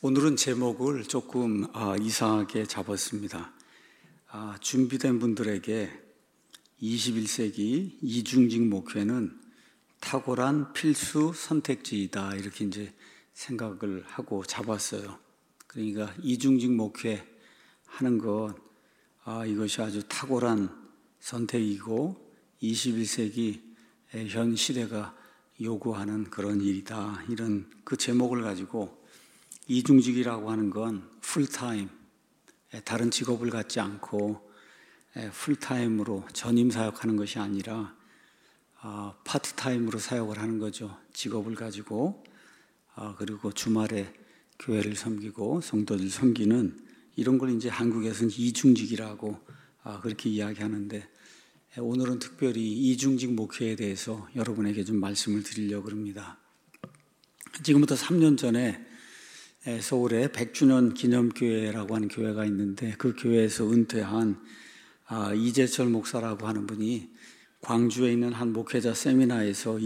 오늘은 제목을 조금 이상하게 잡았습니다. 준비된 분들에게 21세기 이중직 목회는 탁월한 필수 선택지이다, 이렇게 이제 생각을 하고 잡았어요. 그러니까 이중직 목회 하는 것, 이것이 아주 탁월한 선택이고 21세기 현 시대가 요구하는 그런 일이다, 이런 그 제목을 가지고 이중직이라고 하는 건 풀타임, 다른 직업을 갖지 않고 풀타임으로 전임 사역하는 것이 아니라 파트타임으로 사역을 하는 거죠. 직업을 가지고 그리고 주말에 교회를 섬기고 성도들 섬기는 이런 걸 이제 한국에서는 이중직이라고 그렇게 이야기하는데, 오늘은 특별히 이중직 목회에 대해서 여러분에게 좀 말씀을 드리려고 합니다. 지금부터 3년 전에 서울에 100주년 기념교회라고 하는 교회가 있는데, 그 교회에서 은퇴한 이재철 목사라고 하는 분이 광주에 있는 한 목회자 세미나에서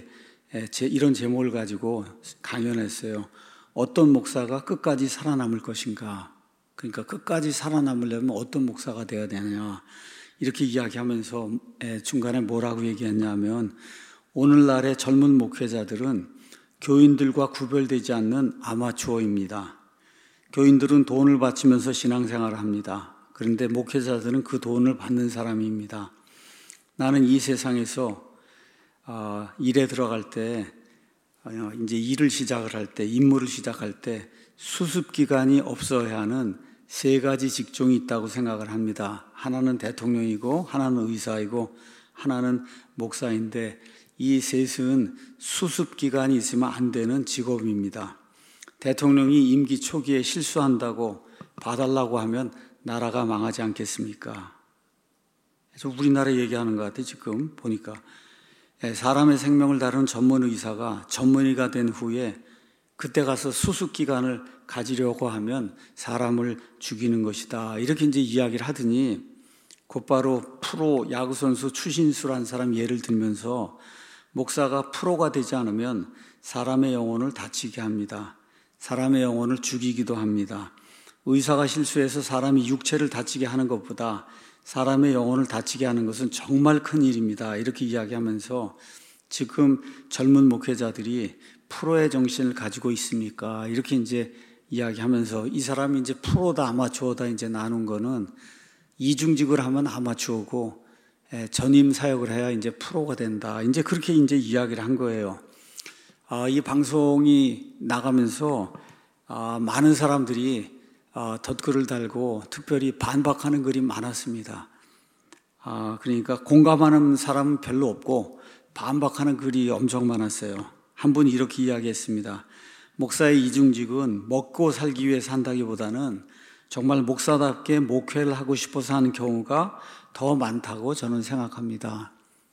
이런 제목을 가지고 강연했어요. 어떤 목사가 끝까지 살아남을 것인가? 그러니까 끝까지 살아남으려면 어떤 목사가 되어야 되느냐, 이렇게 이야기하면서 중간에 뭐라고 얘기했냐면, 오늘날의 젊은 목회자들은 교인들과 구별되지 않는 아마추어입니다. 교인들은 돈을 바치면서 신앙생활을 합니다. 그런데 목회자들은 그 돈을 받는 사람입니다. 나는 이 세상에서 일에 들어갈 때, 이제 일을 시작을 할 때, 임무를 시작할 때 수습기간이 없어야 하는 세 가지 직종이 있다고 생각을 합니다. 하나는 대통령이고, 하나는 의사이고, 하나는 목사인데, 이 셋은 수습기간이 있으면 안 되는 직업입니다. 대통령이 임기 초기에 실수한다고 봐달라고 하면 나라가 망하지 않겠습니까? 그래서 우리나라 얘기하는 것 같아요. 지금 보니까 사람의 생명을 다루는 전문 의사가 전문의가 된 후에 그때 가서 수습기간을 가지려고 하면 사람을 죽이는 것이다, 이렇게 이제 이야기를 하더니, 곧바로 프로 야구선수 추신수라는 사람 예를 들면서, 목사가 프로가 되지 않으면 사람의 영혼을 다치게 합니다. 사람의 영혼을 죽이기도 합니다. 의사가 실수해서 사람이 육체를 다치게 하는 것보다 사람의 영혼을 다치게 하는 것은 정말 큰 일입니다, 이렇게 이야기하면서, 지금 젊은 목회자들이 프로의 정신을 가지고 있습니까? 이렇게 이제 이야기하면서, 이 사람이 이제 프로다 아마추어다 이제 나눈 거는, 이중직을 하면 아마추어고 전임 사역을 해야 이제 프로가 된다, 이제 그렇게 이제 이야기를 한 거예요. 이 방송이 나가면서 많은 사람들이 덧글을 달고 특별히 반박하는 글이 많았습니다. 그러니까 공감하는 사람은 별로 없고 반박하는 글이 엄청 많았어요. 한 분이 이렇게 이야기했습니다. 목사의 이중직은 먹고 살기 위해서 한다기보다는 정말 목사답게 목회를 하고 싶어서 하는 경우가 더 많다고 저는 생각합니다.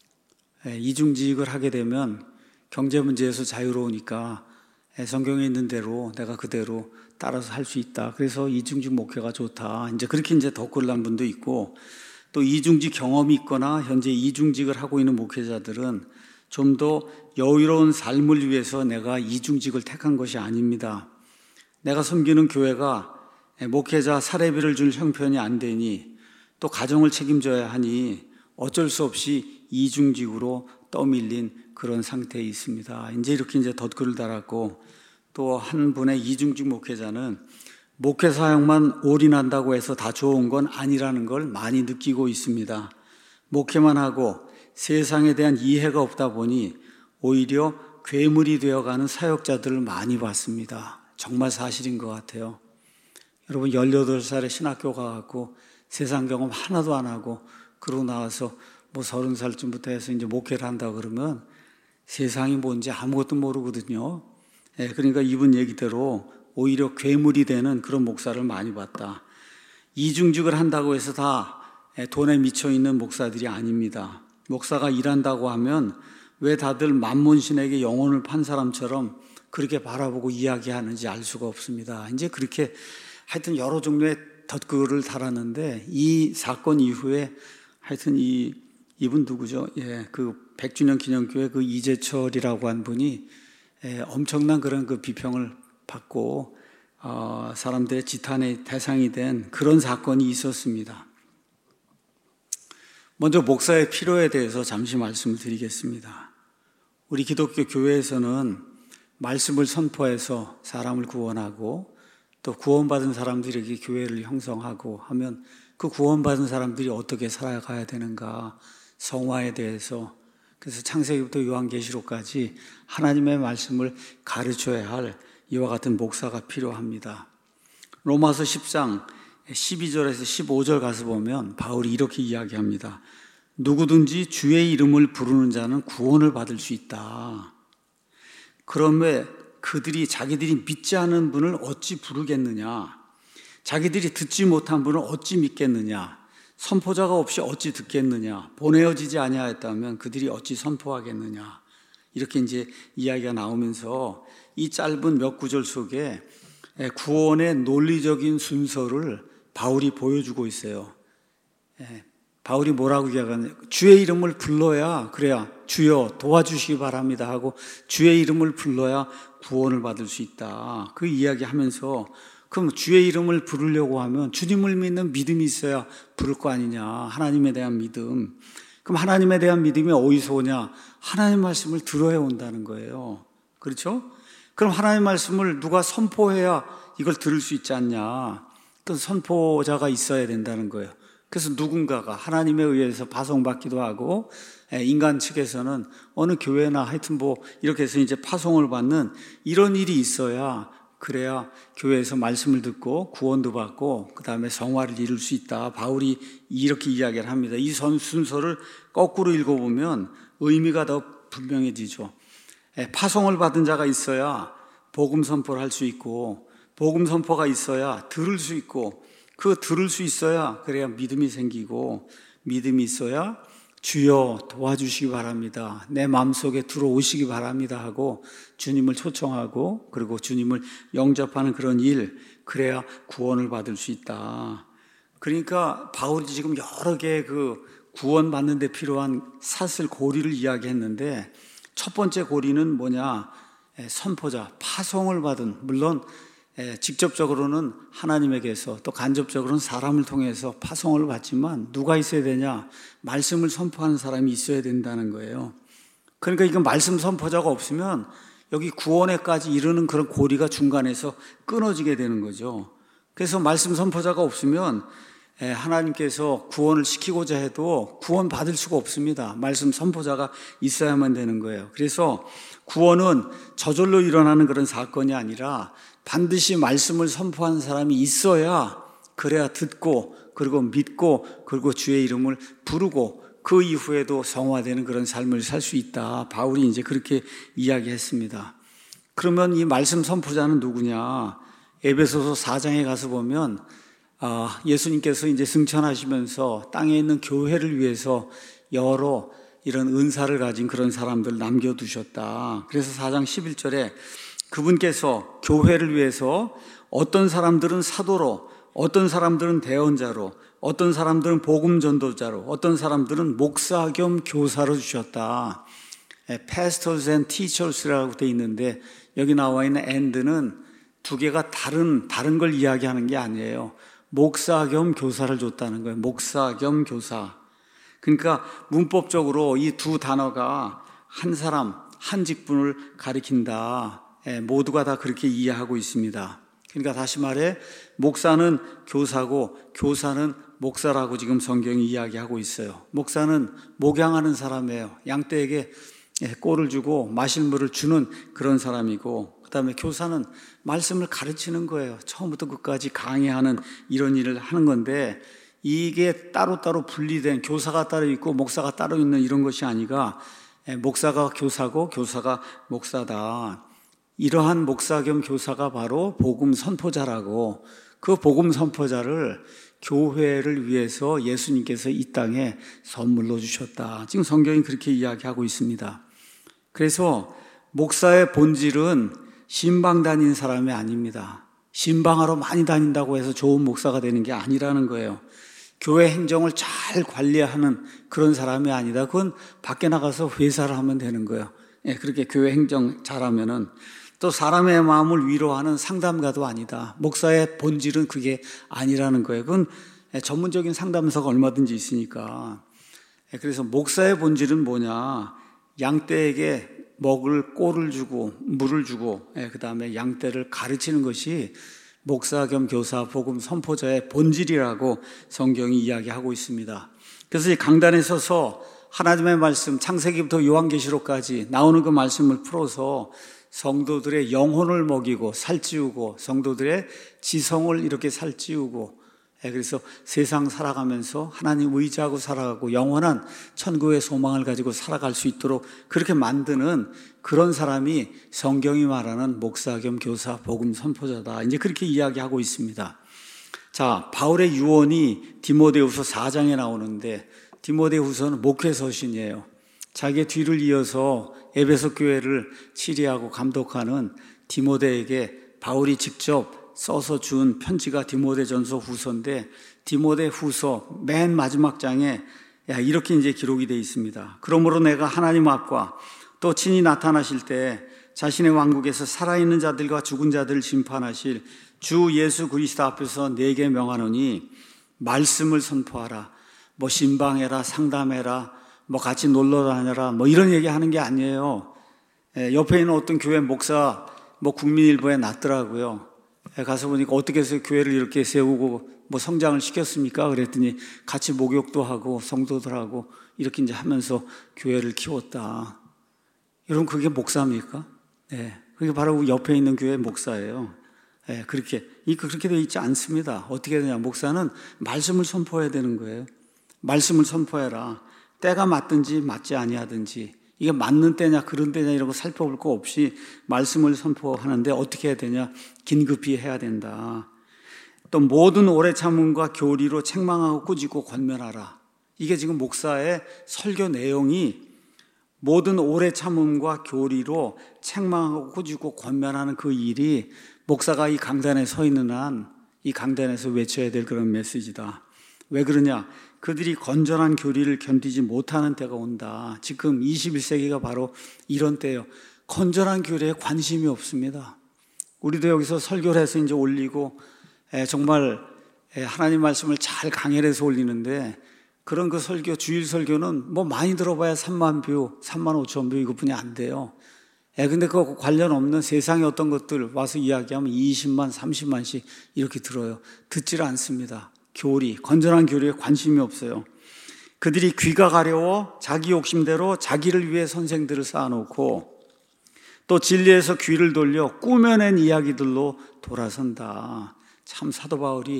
이중직을 하게 되면 경제 문제에서 자유로우니까 성경에 있는 대로 내가 그대로 따라서 할 수 있다. 그래서 이중직 목회가 좋다, 이제 그렇게 이제 덧글 난 분도 있고, 또 이중직 경험이 있거나 현재 이중직을 하고 있는 목회자들은 좀 더 여유로운 삶을 위해서 내가 이중직을 택한 것이 아닙니다. 내가 섬기는 교회가 목회자 사례비를 줄 형편이 안 되니, 또 가정을 책임져야 하니 어쩔 수 없이 이중직으로 떠밀린 그런 상태에 있습니다. 이제 이렇게 이제 덧글을 달았고, 또 한 분의 이중직 목회자는 목회 사역만 올인한다고 해서 다 좋은 건 아니라는 걸 많이 느끼고 있습니다. 목회만 하고 세상에 대한 이해가 없다 보니 오히려 괴물이 되어가는 사역자들을 많이 봤습니다. 정말 사실인 것 같아요. 여러분, 18살에 신학교 가갖고 세상 경험 하나도 안 하고 그러고 나와서 30살쯤부터 해서 이제 목회를 한다 그러면 세상이 뭔지 아무것도 모르거든요. 그러니까 이분 얘기대로 오히려 괴물이 되는 그런 목사를 많이 봤다. 이중직을 한다고 해서 다 돈에 미쳐 있는 목사들이 아닙니다. 목사가 일한다고 하면 왜 다들 만몬신에게 영혼을 판 사람처럼 그렇게 바라보고 이야기하는지 알 수가 없습니다. 이제 그렇게 하여튼 여러 종류의 덧글을 달았는데, 이 사건 이후에 하여튼 이분 누구죠? 그 100주년 기념교회 그 이재철이라고 한 분이 엄청난 그런 그 비평을 받고 사람들의 지탄의 대상이 된 그런 사건이 있었습니다. 먼저 목사의 필요에 대해서 잠시 말씀을 드리겠습니다. 우리 기독교 교회에서는 말씀을 선포해서 사람을 구원하고 또 구원받은 사람들에게 교회를 형성하고 하면 그 구원받은 사람들이 어떻게 살아가야 되는가, 성화에 대해서, 그래서 창세기부터 요한계시록까지 하나님의 말씀을 가르쳐야 할 이와 같은 목사가 필요합니다. 로마서 10장 12절에서 15절 가서 보면 바울이 이렇게 이야기합니다. 누구든지 주의 이름을 부르는 자는 구원을 받을 수 있다. 그러면 그들이 자기들이 믿지 않은 분을 어찌 부르겠느냐? 자기들이 듣지 못한 분을 어찌 믿겠느냐? 선포자가 없이 어찌 듣겠느냐? 보내어지지 아니하였다면 그들이 어찌 선포하겠느냐? 이렇게 이제 이야기가 나오면서 이 짧은 몇 구절 속에 구원의 논리적인 순서를 바울이 보여주고 있어요. 바울이 뭐라고 이야기하냐? 주의 이름을 불러야, 그래야 주여 도와주시기 바랍니다 하고 주의 이름을 불러야 구원을 받을 수 있다. 그 이야기하면서 그럼 주의 이름을 부르려고 하면 주님을 믿는 믿음이 있어야 부를 거 아니냐. 하나님에 대한 믿음. 그럼 하나님에 대한 믿음이 어디서 오냐? 하나님 말씀을 들어야 온다는 거예요. 그렇죠? 그럼 하나님 말씀을 누가 선포해야 이걸 들을 수 있지 않냐? 그 선포자가 있어야 된다는 거예요. 그래서 누군가가 하나님에 의해서 파송받기도 하고 인간 측에서는 어느 교회나 하여튼 뭐 이렇게 해서 이제 파송을 받는 이런 일이 있어야, 그래야 교회에서 말씀을 듣고 구원도 받고 그 다음에 성화를 이룰 수 있다. 바울이 이렇게 이야기를 합니다. 이 순서를 거꾸로 읽어보면 의미가 더 분명해지죠. 파송을 받은 자가 있어야 복음 선포를 할 수 있고, 복음 선포가 있어야 들을 수 있고, 그 들을 수 있어야 그래야 믿음이 생기고, 믿음이 있어야 주여 도와주시기 바랍니다, 내 마음속에 들어오시기 바랍니다 하고 주님을 초청하고 그리고 주님을 영접하는 그런 일, 그래야 구원을 받을 수 있다. 그러니까 바울이 지금 여러 개의 그 구원받는 데 필요한 사슬 고리를 이야기했는데, 첫 번째 고리는 뭐냐? 선포자, 파송을 받은, 물론 직접적으로는 하나님에게서 또 간접적으로는 사람을 통해서 파송을 받지만 누가 있어야 되냐? 말씀을 선포하는 사람이 있어야 된다는 거예요. 그러니까 이건 말씀 선포자가 없으면 여기 구원에까지 이르는 그런 고리가 중간에서 끊어지게 되는 거죠. 그래서 말씀 선포자가 없으면 하나님께서 구원을 시키고자 해도 구원 받을 수가 없습니다. 말씀 선포자가 있어야만 되는 거예요. 그래서 구원은 저절로 일어나는 그런 사건이 아니라 반드시 말씀을 선포하는 사람이 있어야, 그래야 듣고 그리고 믿고 그리고 주의 이름을 부르고 그 이후에도 성화되는 그런 삶을 살 수 있다. 바울이 이제 그렇게 이야기했습니다. 그러면 이 말씀 선포자는 누구냐? 에베소서 4장에 가서 보면 예수님께서 이제 승천하시면서 땅에 있는 교회를 위해서 여러 이런 은사를 가진 그런 사람들을 남겨두셨다. 그래서 4장 11절에 그분께서 교회를 위해서 어떤 사람들은 사도로, 어떤 사람들은 대언자로, 어떤 사람들은 복음 전도자로, 어떤 사람들은 목사 겸 교사로 주셨다. Pastors and Teachers라고 되어 있는데 여기 나와 있는 and는 두 개가 다른 걸 이야기하는 게 아니에요. 목사 겸 교사를 줬다는 거예요. 목사 겸 교사. 그러니까 문법적으로 이 두 단어가 한 사람, 한 직분을 가리킨다. 모두가 다 그렇게 이해하고 있습니다. 그러니까 다시 말해 목사는 교사고 교사는 목사라고 지금 성경이 이야기하고 있어요. 목사는 목양하는 사람이에요. 양떼에게 꼴을 주고 마실 물을 주는 그런 사람이고, 그 다음에 교사는 말씀을 가르치는 거예요. 처음부터 끝까지 강의하는 이런 일을 하는 건데, 이게 따로따로 분리된, 교사가 따로 있고 목사가 따로 있는 이런 것이 아니라 목사가 교사고 교사가 목사다. 이러한 목사 겸 교사가 바로 복음 선포자라고, 그 복음 선포자를 교회를 위해서 예수님께서 이 땅에 선물로 주셨다. 지금 성경이 그렇게 이야기하고 있습니다. 그래서 목사의 본질은 신방 다니는 사람이 아닙니다. 신방하러 많이 다닌다고 해서 좋은 목사가 되는 게 아니라는 거예요. 교회 행정을 잘 관리하는 그런 사람이 아니다. 그건 밖에 나가서 회사를 하면 되는 거예요. 그렇게 교회 행정 잘하면은. 또 또 사람의 마음을 위로하는 상담가도 아니다. 목사의 본질은 그게 아니라는 거예요. 그건 전문적인 상담사가 얼마든지 있으니까. 그래서 목사의 본질은 뭐냐? 양떼에게 먹을 꼴을 주고 물을 주고 그 다음에 양떼를 가르치는 것이 목사 겸 교사, 복음 선포자의 본질이라고 성경이 이야기하고 있습니다. 그래서 이 강단에 서서 하나님의 말씀, 창세기부터 요한계시록까지 나오는 그 말씀을 풀어서 성도들의 영혼을 먹이고 살찌우고 성도들의 지성을 이렇게 살찌우고 그래서 세상 살아가면서 하나님 의지하고 살아가고 영원한 천국의 소망을 가지고 살아갈 수 있도록 그렇게 만드는 그런 사람이 성경이 말하는 목사 겸 교사, 복음 선포자다. 이제 그렇게 이야기하고 있습니다. 자, 바울의 유언이 디모데후서 4장에 나오는데 디모데후서는 목회 서신이에요. 자기의 뒤를 이어서 에베소 교회를 치리하고 감독하는 디모데에게 바울이 직접 써서 준 편지가 디모데전서 후서인데 디모데후서 맨 마지막 장에 이렇게 이제 기록이 되어 있습니다. 그러므로 내가 하나님 앞과 또 친히 나타나실 때 자신의 왕국에서 살아있는 자들과 죽은 자들을 심판하실 주 예수 그리스도 앞에서 내게 명하노니 말씀을 선포하라. 뭐 신방해라, 상담해라, 뭐 같이 놀러 다녀라, 뭐 이런 얘기 하는 게 아니에요. 옆에 있는 어떤 교회 목사 뭐 국민일보에 났더라고요. 가서 보니까 어떻게 해서 교회를 이렇게 세우고 뭐 성장을 시켰습니까? 그랬더니 같이 목욕도 하고 성도들하고 이렇게 이제 하면서 교회를 키웠다. 여러분 그게 목사입니까? 네, 그게 바로 옆에 있는 교회 목사예요. 네, 그렇게 되어 있지 않습니다. 어떻게 되냐? 목사는 말씀을 선포해야 되는 거예요. 말씀을 선포해라. 때가 맞든지 맞지 아니하든지 이게 맞는 때냐 그런 때냐 이런 거 살펴볼 거 없이 말씀을 선포하는데 어떻게 해야 되냐? 긴급히 해야 된다. 또 모든 오래 참음과 교리로 책망하고 꾸짖고 권면하라. 이게 지금 목사의 설교 내용이 모든 오래 참음과 교리로 책망하고 꾸짖고 권면하는 그 일이 목사가 이 강단에 서 있는 한 이 강단에서 외쳐야 될 그런 메시지다. 왜 그러냐? 그들이 건전한 교리를 견디지 못하는 때가 온다. 지금 21세기가 바로 이런 때예요. 건전한 교리에 관심이 없습니다. 우리도 여기서 설교를 해서 이제 올리고 정말 하나님 말씀을 잘 강해를 해서 올리는데 그런 그 설교, 주일 설교는 뭐 많이 들어봐야 3만 뷰, 3만 5천 뷰 이것뿐이 안 돼요. 근데 그 관련 없는 세상의 어떤 것들 와서 이야기하면 20만, 30만씩 이렇게 들어요. 듣지를 않습니다. 교리, 건전한 교리에 관심이 없어요. 그들이 귀가 가려워 자기 욕심대로 자기를 위해 선생들을 쌓아놓고 또 진리에서 귀를 돌려 꾸며낸 이야기들로 돌아선다. 참 사도 바울이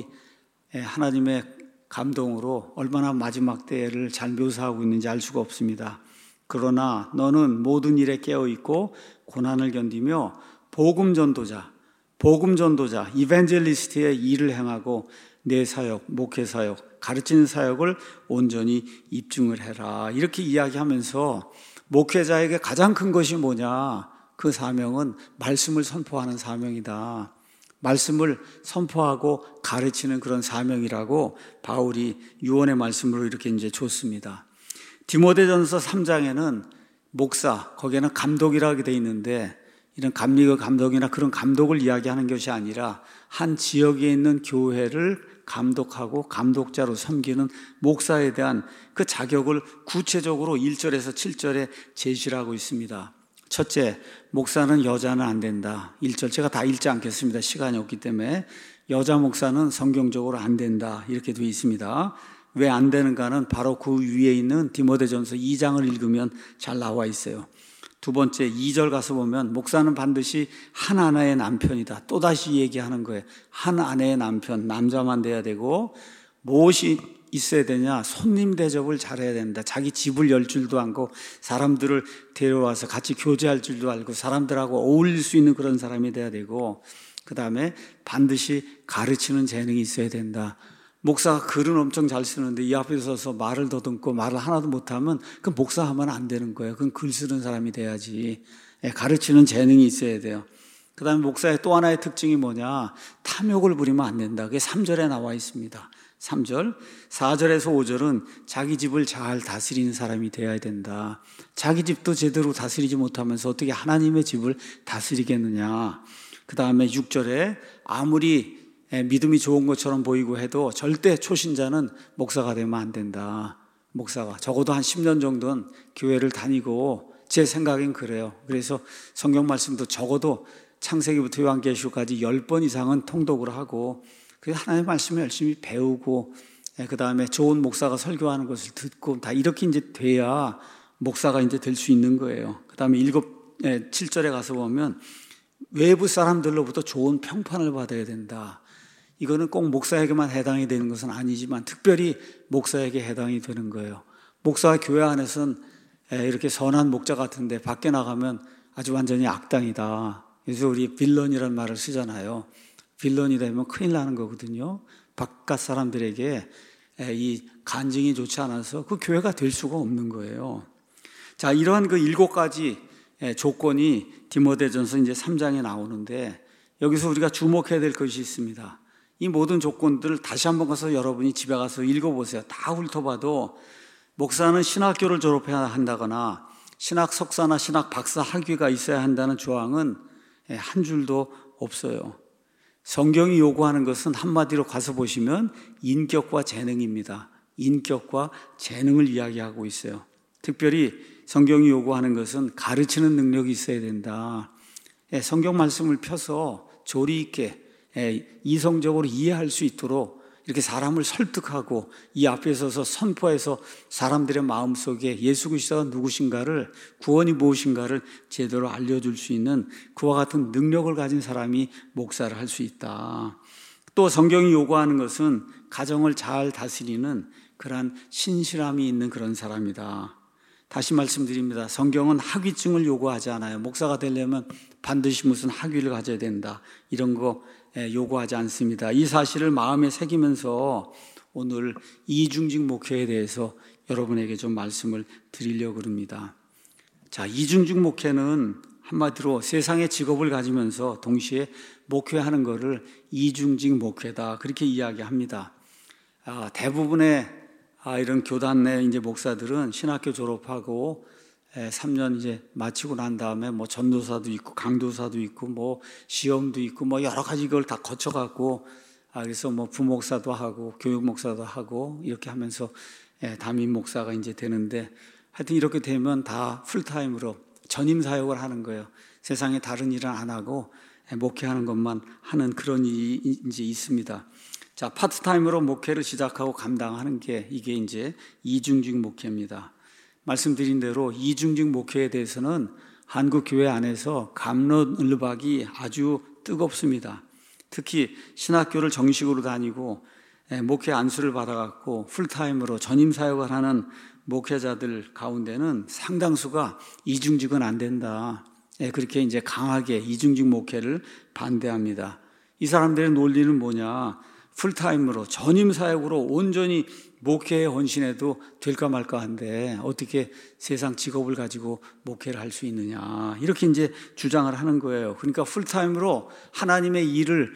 하나님의 감동으로 얼마나 마지막 때를 잘 묘사하고 있는지 알 수가 없습니다. 그러나 너는 모든 일에 깨어있고 고난을 견디며 복음 전도자, 이벤젤리스트의 일을 행하고 내 사역, 목회 사역, 가르치는 사역을 온전히 입증을 해라. 이렇게 이야기하면서 목회자에게 가장 큰 것이 뭐냐? 그 사명은 말씀을 선포하는 사명이다. 말씀을 선포하고 가르치는 그런 사명이라고 바울이 유언의 말씀으로 이렇게 이제 줬습니다. 디모데전서 3장에는 목사, 거기에는 감독이라고 되어 있는데 이런 감리교 감독이나 그런 감독을 이야기하는 것이 아니라 한 지역에 있는 교회를 감독하고 감독자로 섬기는 목사에 대한 그 자격을 구체적으로 1절에서 7절에 제시를 하고 있습니다. 첫째, 목사는 여자는 안 된다. 1절 제가 다 읽지 않겠습니다. 시간이 없기 때문에. 여자 목사는 성경적으로 안 된다. 이렇게 되어 있습니다. 왜 안 되는가는 바로 그 위에 있는 디모데전서 2장을 읽으면 잘 나와 있어요. 두 번째 2절 가서 보면 목사는 반드시 한 아내의 남편이다. 또다시 얘기하는 거예요. 한 아내의 남편, 남자만 돼야 되고 무엇이 있어야 되냐? 손님 대접을 잘해야 된다. 자기 집을 열 줄도 알고 사람들을 데려와서 같이 교제할 줄도 알고 사람들하고 어울릴 수 있는 그런 사람이 돼야 되고 그 다음에 반드시 가르치는 재능이 있어야 된다. 목사가 글은 엄청 잘 쓰는데 이 앞에 서서 말을 더듬고 말을 하나도 못하면 그 목사하면 안 되는 거예요. 그건 글 쓰는 사람이 돼야지. 가르치는 재능이 있어야 돼요. 그 다음에 목사의 또 하나의 특징이 뭐냐? 탐욕을 부리면 안 된다. 그게 3절에 나와 있습니다. 3절, 4절에서 5절은 자기 집을 잘 다스리는 사람이 되어야 된다. 자기 집도 제대로 다스리지 못하면서 어떻게 하나님의 집을 다스리겠느냐. 그 다음에 6절에 아무리 믿음이 좋은 것처럼 보이고 해도 절대 초신자는 목사가 되면 안 된다. 목사가 적어도 한 10년 정도는 교회를 다니고, 제 생각엔 그래요. 그래서 성경 말씀도 적어도 창세기부터 요한계시록까지 10번 이상은 통독을 하고, 그래서 하나님의 말씀을 열심히 배우고, 그 다음에 좋은 목사가 설교하는 것을 듣고, 다 이렇게 이제 돼야 목사가 이제 될 수 있는 거예요. 그 다음에 7절에 가서 보면 외부 사람들로부터 좋은 평판을 받아야 된다. 이거는 꼭 목사에게만 해당이 되는 것은 아니지만 특별히 목사에게 해당이 되는 거예요. 목사가 교회 안에서는 이렇게 선한 목자 같은데 밖에 나가면 아주 완전히 악당이다. 그래서 우리 빌런이라는 말을 쓰잖아요. 빌런이 되면 큰일 나는 거거든요. 바깥 사람들에게 이 간증이 좋지 않아서 그 교회가 될 수가 없는 거예요. 자, 이러한 그 7가지 조건이 디모데전서 이제 3장에 나오는데, 여기서 우리가 주목해야 될 것이 있습니다. 이 모든 조건들을 다시 한번 가서 여러분이 집에 가서 읽어보세요. 다 훑어봐도 목사는 신학교를 졸업해야 한다거나 신학 석사나 신학 박사 학위가 있어야 한다는 조항은 한 줄도 없어요. 성경이 요구하는 것은 한마디로 가서 보시면 인격과 재능입니다. 인격과 재능을 이야기하고 있어요. 특별히 성경이 요구하는 것은 가르치는 능력이 있어야 된다. 성경 말씀을 펴서 조리 있게 이성적으로 이해할 수 있도록 이렇게 사람을 설득하고 이 앞에 서서 선포해서 사람들의 마음속에 예수 그리스도가 누구신가를, 구원이 무엇인가를 제대로 알려줄 수 있는 그와 같은 능력을 가진 사람이 목사를 할 수 있다. 또 성경이 요구하는 것은 가정을 잘 다스리는 그러한 신실함이 있는 그런 사람이다. 다시 말씀드립니다. 성경은 학위증을 요구하지 않아요. 목사가 되려면 반드시 무슨 학위를 가져야 된다, 이런 거 요구하지 않습니다. 이 사실을 마음에 새기면서 오늘 이중직 목회에 대해서 여러분에게 좀 말씀을 드리려고 합니다. 자, 이중직 목회는 한마디로 세상의 직업을 가지면서 동시에 목회하는 것을 이중직 목회다, 그렇게 이야기합니다. 대부분의 이런 교단 내 이제 목사들은 신학교 졸업하고 3년 이제 마치고 난 다음에 뭐 전도사도 있고 강도사도 있고 뭐 시험도 있고 뭐 여러 가지 이걸 다 거쳐갖고, 그래서 뭐 부목사도 하고 교육목사도 하고 이렇게 하면서 담임 목사가 이제 되는데, 하여튼 이렇게 되면 다 풀타임으로 전임 사역을 하는 거예요. 세상에 다른 일은 안 하고 목회하는 것만 하는 그런 일이 이제 있습니다. 자, 파트타임으로 목회를 시작하고 감당하는 게 이게 이제 이중직 목회입니다. 말씀드린 대로 이중직 목회에 대해서는 한국 교회 안에서 갑론을박이 아주 뜨겁습니다. 특히 신학교를 정식으로 다니고 목회 안수를 받아갖고 풀타임으로 전임 사역을 하는 목회자들 가운데는 상당수가 이중직은 안 된다, 그렇게 이제 강하게 이중직 목회를 반대합니다. 이 사람들의 논리는 뭐냐? 풀타임으로 전임 사역으로 온전히 목회에 헌신해도 될까 말까 한데 어떻게 세상 직업을 가지고 목회를 할 수 있느냐, 이렇게 이제 주장을 하는 거예요. 그러니까 풀타임으로 하나님의 일을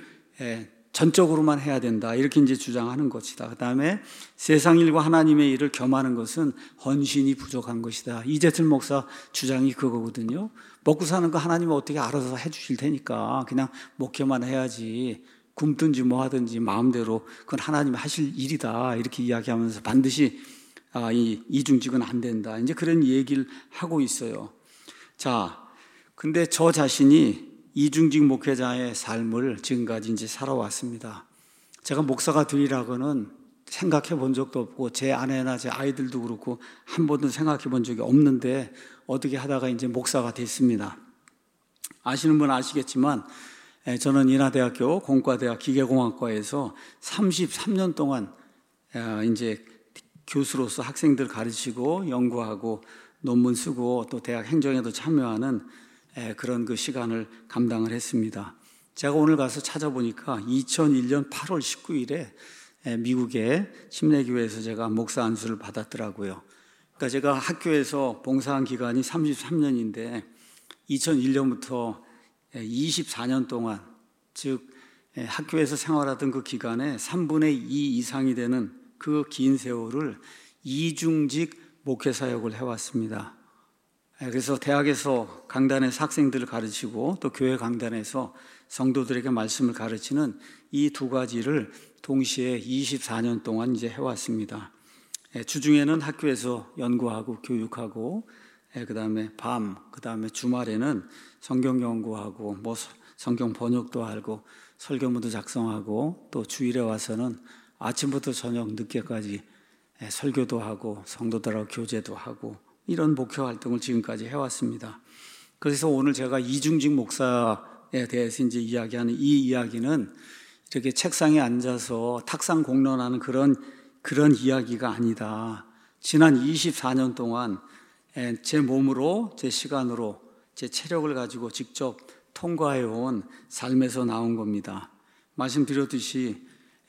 전적으로만 해야 된다, 이렇게 이제 주장하는 것이다. 그 다음에 세상 일과 하나님의 일을 겸하는 것은 헌신이 부족한 것이다. 이재틀 목사 주장이 그거거든요. 먹고 사는 거 하나님은 어떻게 알아서 해주실 테니까 그냥 목회만 해야지, 굶든지 뭐 하든지 마음대로 그건 하나님이 하실 일이다, 이렇게 이야기하면서 반드시 이 이중직은 안 된다, 이제 그런 얘기를 하고 있어요. 자, 근데 저 자신이 이중직 목회자의 삶을 지금까지 이제 살아왔습니다. 제가 목사가 되리라고는 생각해 본 적도 없고 제 아내나 제 아이들도 그렇고 한 번도 생각해 본 적이 없는데 어떻게 하다가 이제 목사가 됐습니다. 아시는 분은 아시겠지만 저는 인하대학교 공과대학 기계공학과에서 33년 동안 이제 교수로서 학생들 가르치고 연구하고 논문 쓰고 또 대학 행정에도 참여하는 그런 그 시간을 감당을 했습니다. 제가 오늘 가서 찾아보니까 2001년 8월 19일에 미국의 침례교회에서 제가 목사 안수를 받았더라고요. 그러니까 제가 학교에서 봉사한 기간이 33년인데 2001년부터 24년 동안, 즉 학교에서 생활하던 그 기간에 3분의 2 이상이 되는 그 긴 세월을 이중직 목회 사역을 해왔습니다. 그래서 대학에서 강단에서 학생들을 가르치고 또 교회 강단에서 성도들에게 말씀을 가르치는 이 두 가지를 동시에 24년 동안 이제 해왔습니다. 주중에는 학교에서 연구하고 교육하고, 그 다음에 그 다음에 주말에는 성경 연구하고, 뭐 성경 번역도 하고, 설교문도 작성하고, 또 주일에 와서는 아침부터 저녁 늦게까지 설교도 하고, 성도들하고 교제도 하고, 이런 목회 활동을 지금까지 해왔습니다. 그래서 오늘 제가 이중직 목사에 대해서 이제 이야기하는 이 이야기는 이렇게 책상에 앉아서 탁상 공론하는 그런 이야기가 아니다. 지난 24년 동안 제 몸으로, 제 시간으로, 제 체력을 가지고 직접 통과해온 삶에서 나온 겁니다. 말씀드렸듯이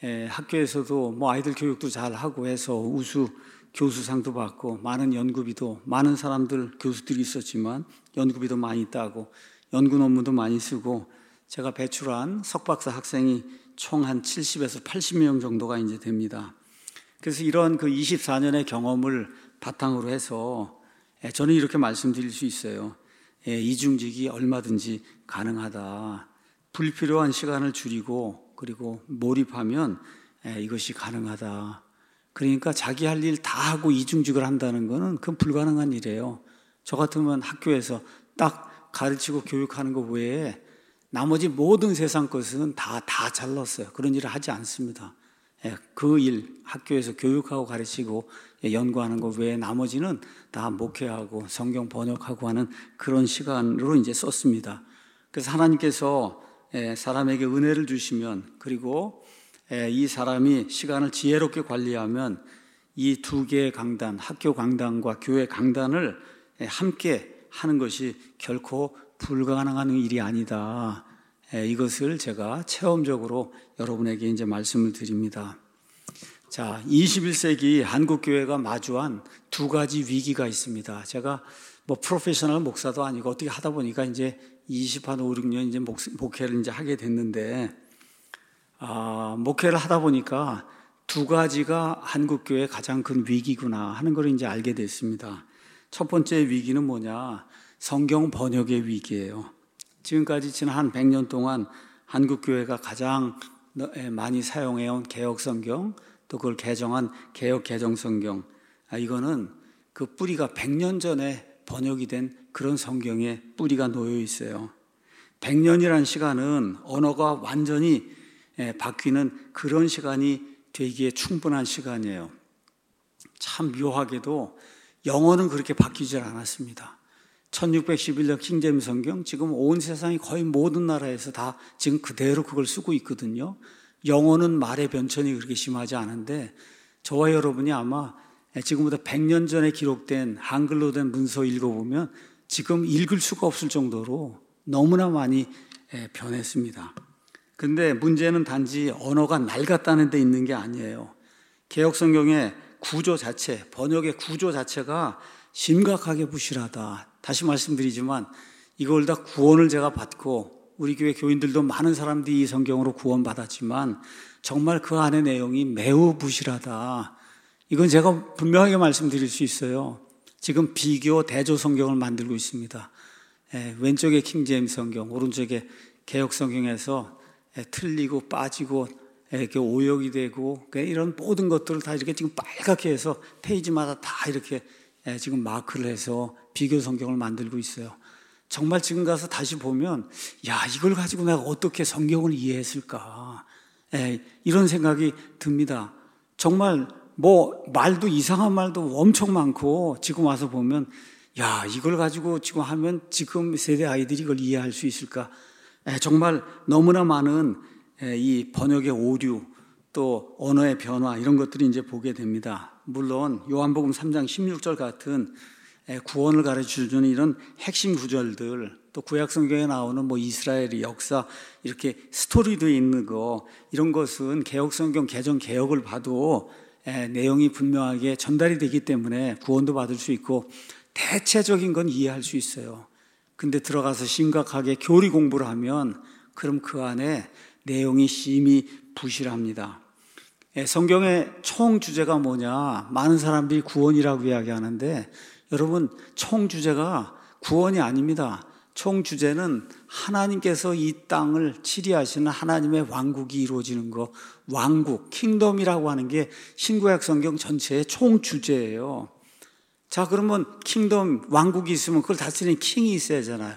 학교에서도 뭐 아이들 교육도 잘 하고 해서 우수 교수상도 받고 많은 연구비도, 많은 사람들 교수들이 있었지만 연구비도 많이 따고 연구 논문도 많이 쓰고, 제가 배출한 석박사 학생이 총 한 70에서 80명 정도가 이제 됩니다. 그래서 이런 그 24년의 경험을 바탕으로 해서 저는 이렇게 말씀드릴 수 있어요. 이중직이 얼마든지 가능하다. 불필요한 시간을 줄이고 그리고 몰입하면 이것이 가능하다. 그러니까 자기 할 일 다 하고 이중직을 한다는 것은 그건 불가능한 일이에요. 저 같으면 학교에서 딱 가르치고 교육하는 것 외에 나머지 모든 세상 것은 다 잘랐어요. 그런 일을 하지 않습니다. 그 일, 학교에서 교육하고 가르치고 연구하는 것 외에 나머지는 다 목회하고 성경 번역하고 하는 그런 시간으로 이제 썼습니다. 그래서 하나님께서 사람에게 은혜를 주시면, 그리고 이 사람이 시간을 지혜롭게 관리하면 이 두 개의 강단, 학교 강단과 교회 강단을 함께 하는 것이 결코 불가능한 일이 아니다. 이것을 제가 체험적으로 여러분에게 이제 말씀을 드립니다. 자, 21세기 한국교회가 마주한 두 가지 위기가 있습니다. 제가 뭐 프로페셔널 목사도 아니고 어떻게 하다 보니까 이제 5, 6년 이제 목회를 이제 하게 됐는데, 목회를 하다 보니까 두 가지가 한국교회의 가장 큰 위기구나 하는 걸 이제 알게 됐습니다. 첫 번째 위기는 뭐냐? 성경 번역의 위기예요. 지금까지 지난 한 100년 동안 한국교회가 가장 많이 사용해온 개혁성경, 또 그걸 개정한 개혁개정성경, 이거는 그 뿌리가 100년 전에 번역이 된 그런 성경에 뿌리가 놓여 있어요. 100년이라는 시간은 언어가 완전히 바뀌는 그런 시간이 되기에 충분한 시간이에요. 참 묘하게도 영어는 그렇게 바뀌질 않았습니다. 1611년 킹제임스 성경, 지금 온 세상이 거의 모든 나라에서 다 지금 그대로 그걸 쓰고 있거든요. 영어는 말의 변천이 그렇게 심하지 않은데, 저와 여러분이 아마 지금보다 100년 전에 기록된 한글로 된 문서 읽어보면 지금 읽을 수가 없을 정도로 너무나 많이 변했습니다. 근데 문제는 단지 언어가 낡았다는 데 있는 게 아니에요. 개혁성경의 구조 자체, 번역의 구조 자체가 심각하게 부실하다. 다시 말씀드리지만 이걸 다 구원을 제가 받고 우리 교회 교인들도 많은 사람들이 이 성경으로 구원받았지만 정말 그 안의 내용이 매우 부실하다. 이건 제가 분명하게 말씀드릴 수 있어요. 지금 비교 대조 성경을 만들고 있습니다. 왼쪽에 킹제임스 성경, 오른쪽에 개혁 성경에서 틀리고 빠지고 이렇게 오역이 되고 이런 모든 것들을 다 이렇게 지금 빨갛게 해서 페이지마다 다 이렇게 지금 마크를 해서 비교 성경을 만들고 있어요. 정말 지금 가서 다시 보면 이걸 가지고 내가 어떻게 성경을 이해했을까, 이런 생각이 듭니다. 정말 뭐 말도 이상한 말도 엄청 많고, 지금 와서 보면 이걸 가지고 지금 하면 지금 세대 아이들이 이걸 이해할 수 있을까, 정말 너무나 많은 이 번역의 오류, 또 언어의 변화, 이런 것들이 이제 보게 됩니다. 물론 요한복음 3장 16절 같은 구원을 가르쳐주는 이런 핵심 구절들, 또 구약성경에 나오는 뭐 이스라엘의 역사, 이렇게 스토리도 있는 거, 이런 것은 개혁성경 개정 개혁을 봐도 내용이 분명하게 전달이 되기 때문에 구원도 받을 수 있고 대체적인 건 이해할 수 있어요. 근데 들어가서 심각하게 교리 공부를 하면 그럼 그 안에 내용이 심히 부실합니다. 성경의 총 주제가 뭐냐? 많은 사람들이 구원이라고 이야기하는데 여러분, 총 주제가 구원이 아닙니다. 총 주제는 하나님께서 이 땅을 치리하시는 하나님의 왕국이 이루어지는 것, 왕국, 킹덤이라고 하는 게 신구약 성경 전체의 총 주제예요. 자, 그러면 킹덤, 왕국이 있으면 그걸 다스리는 킹이 있어야 하잖아요.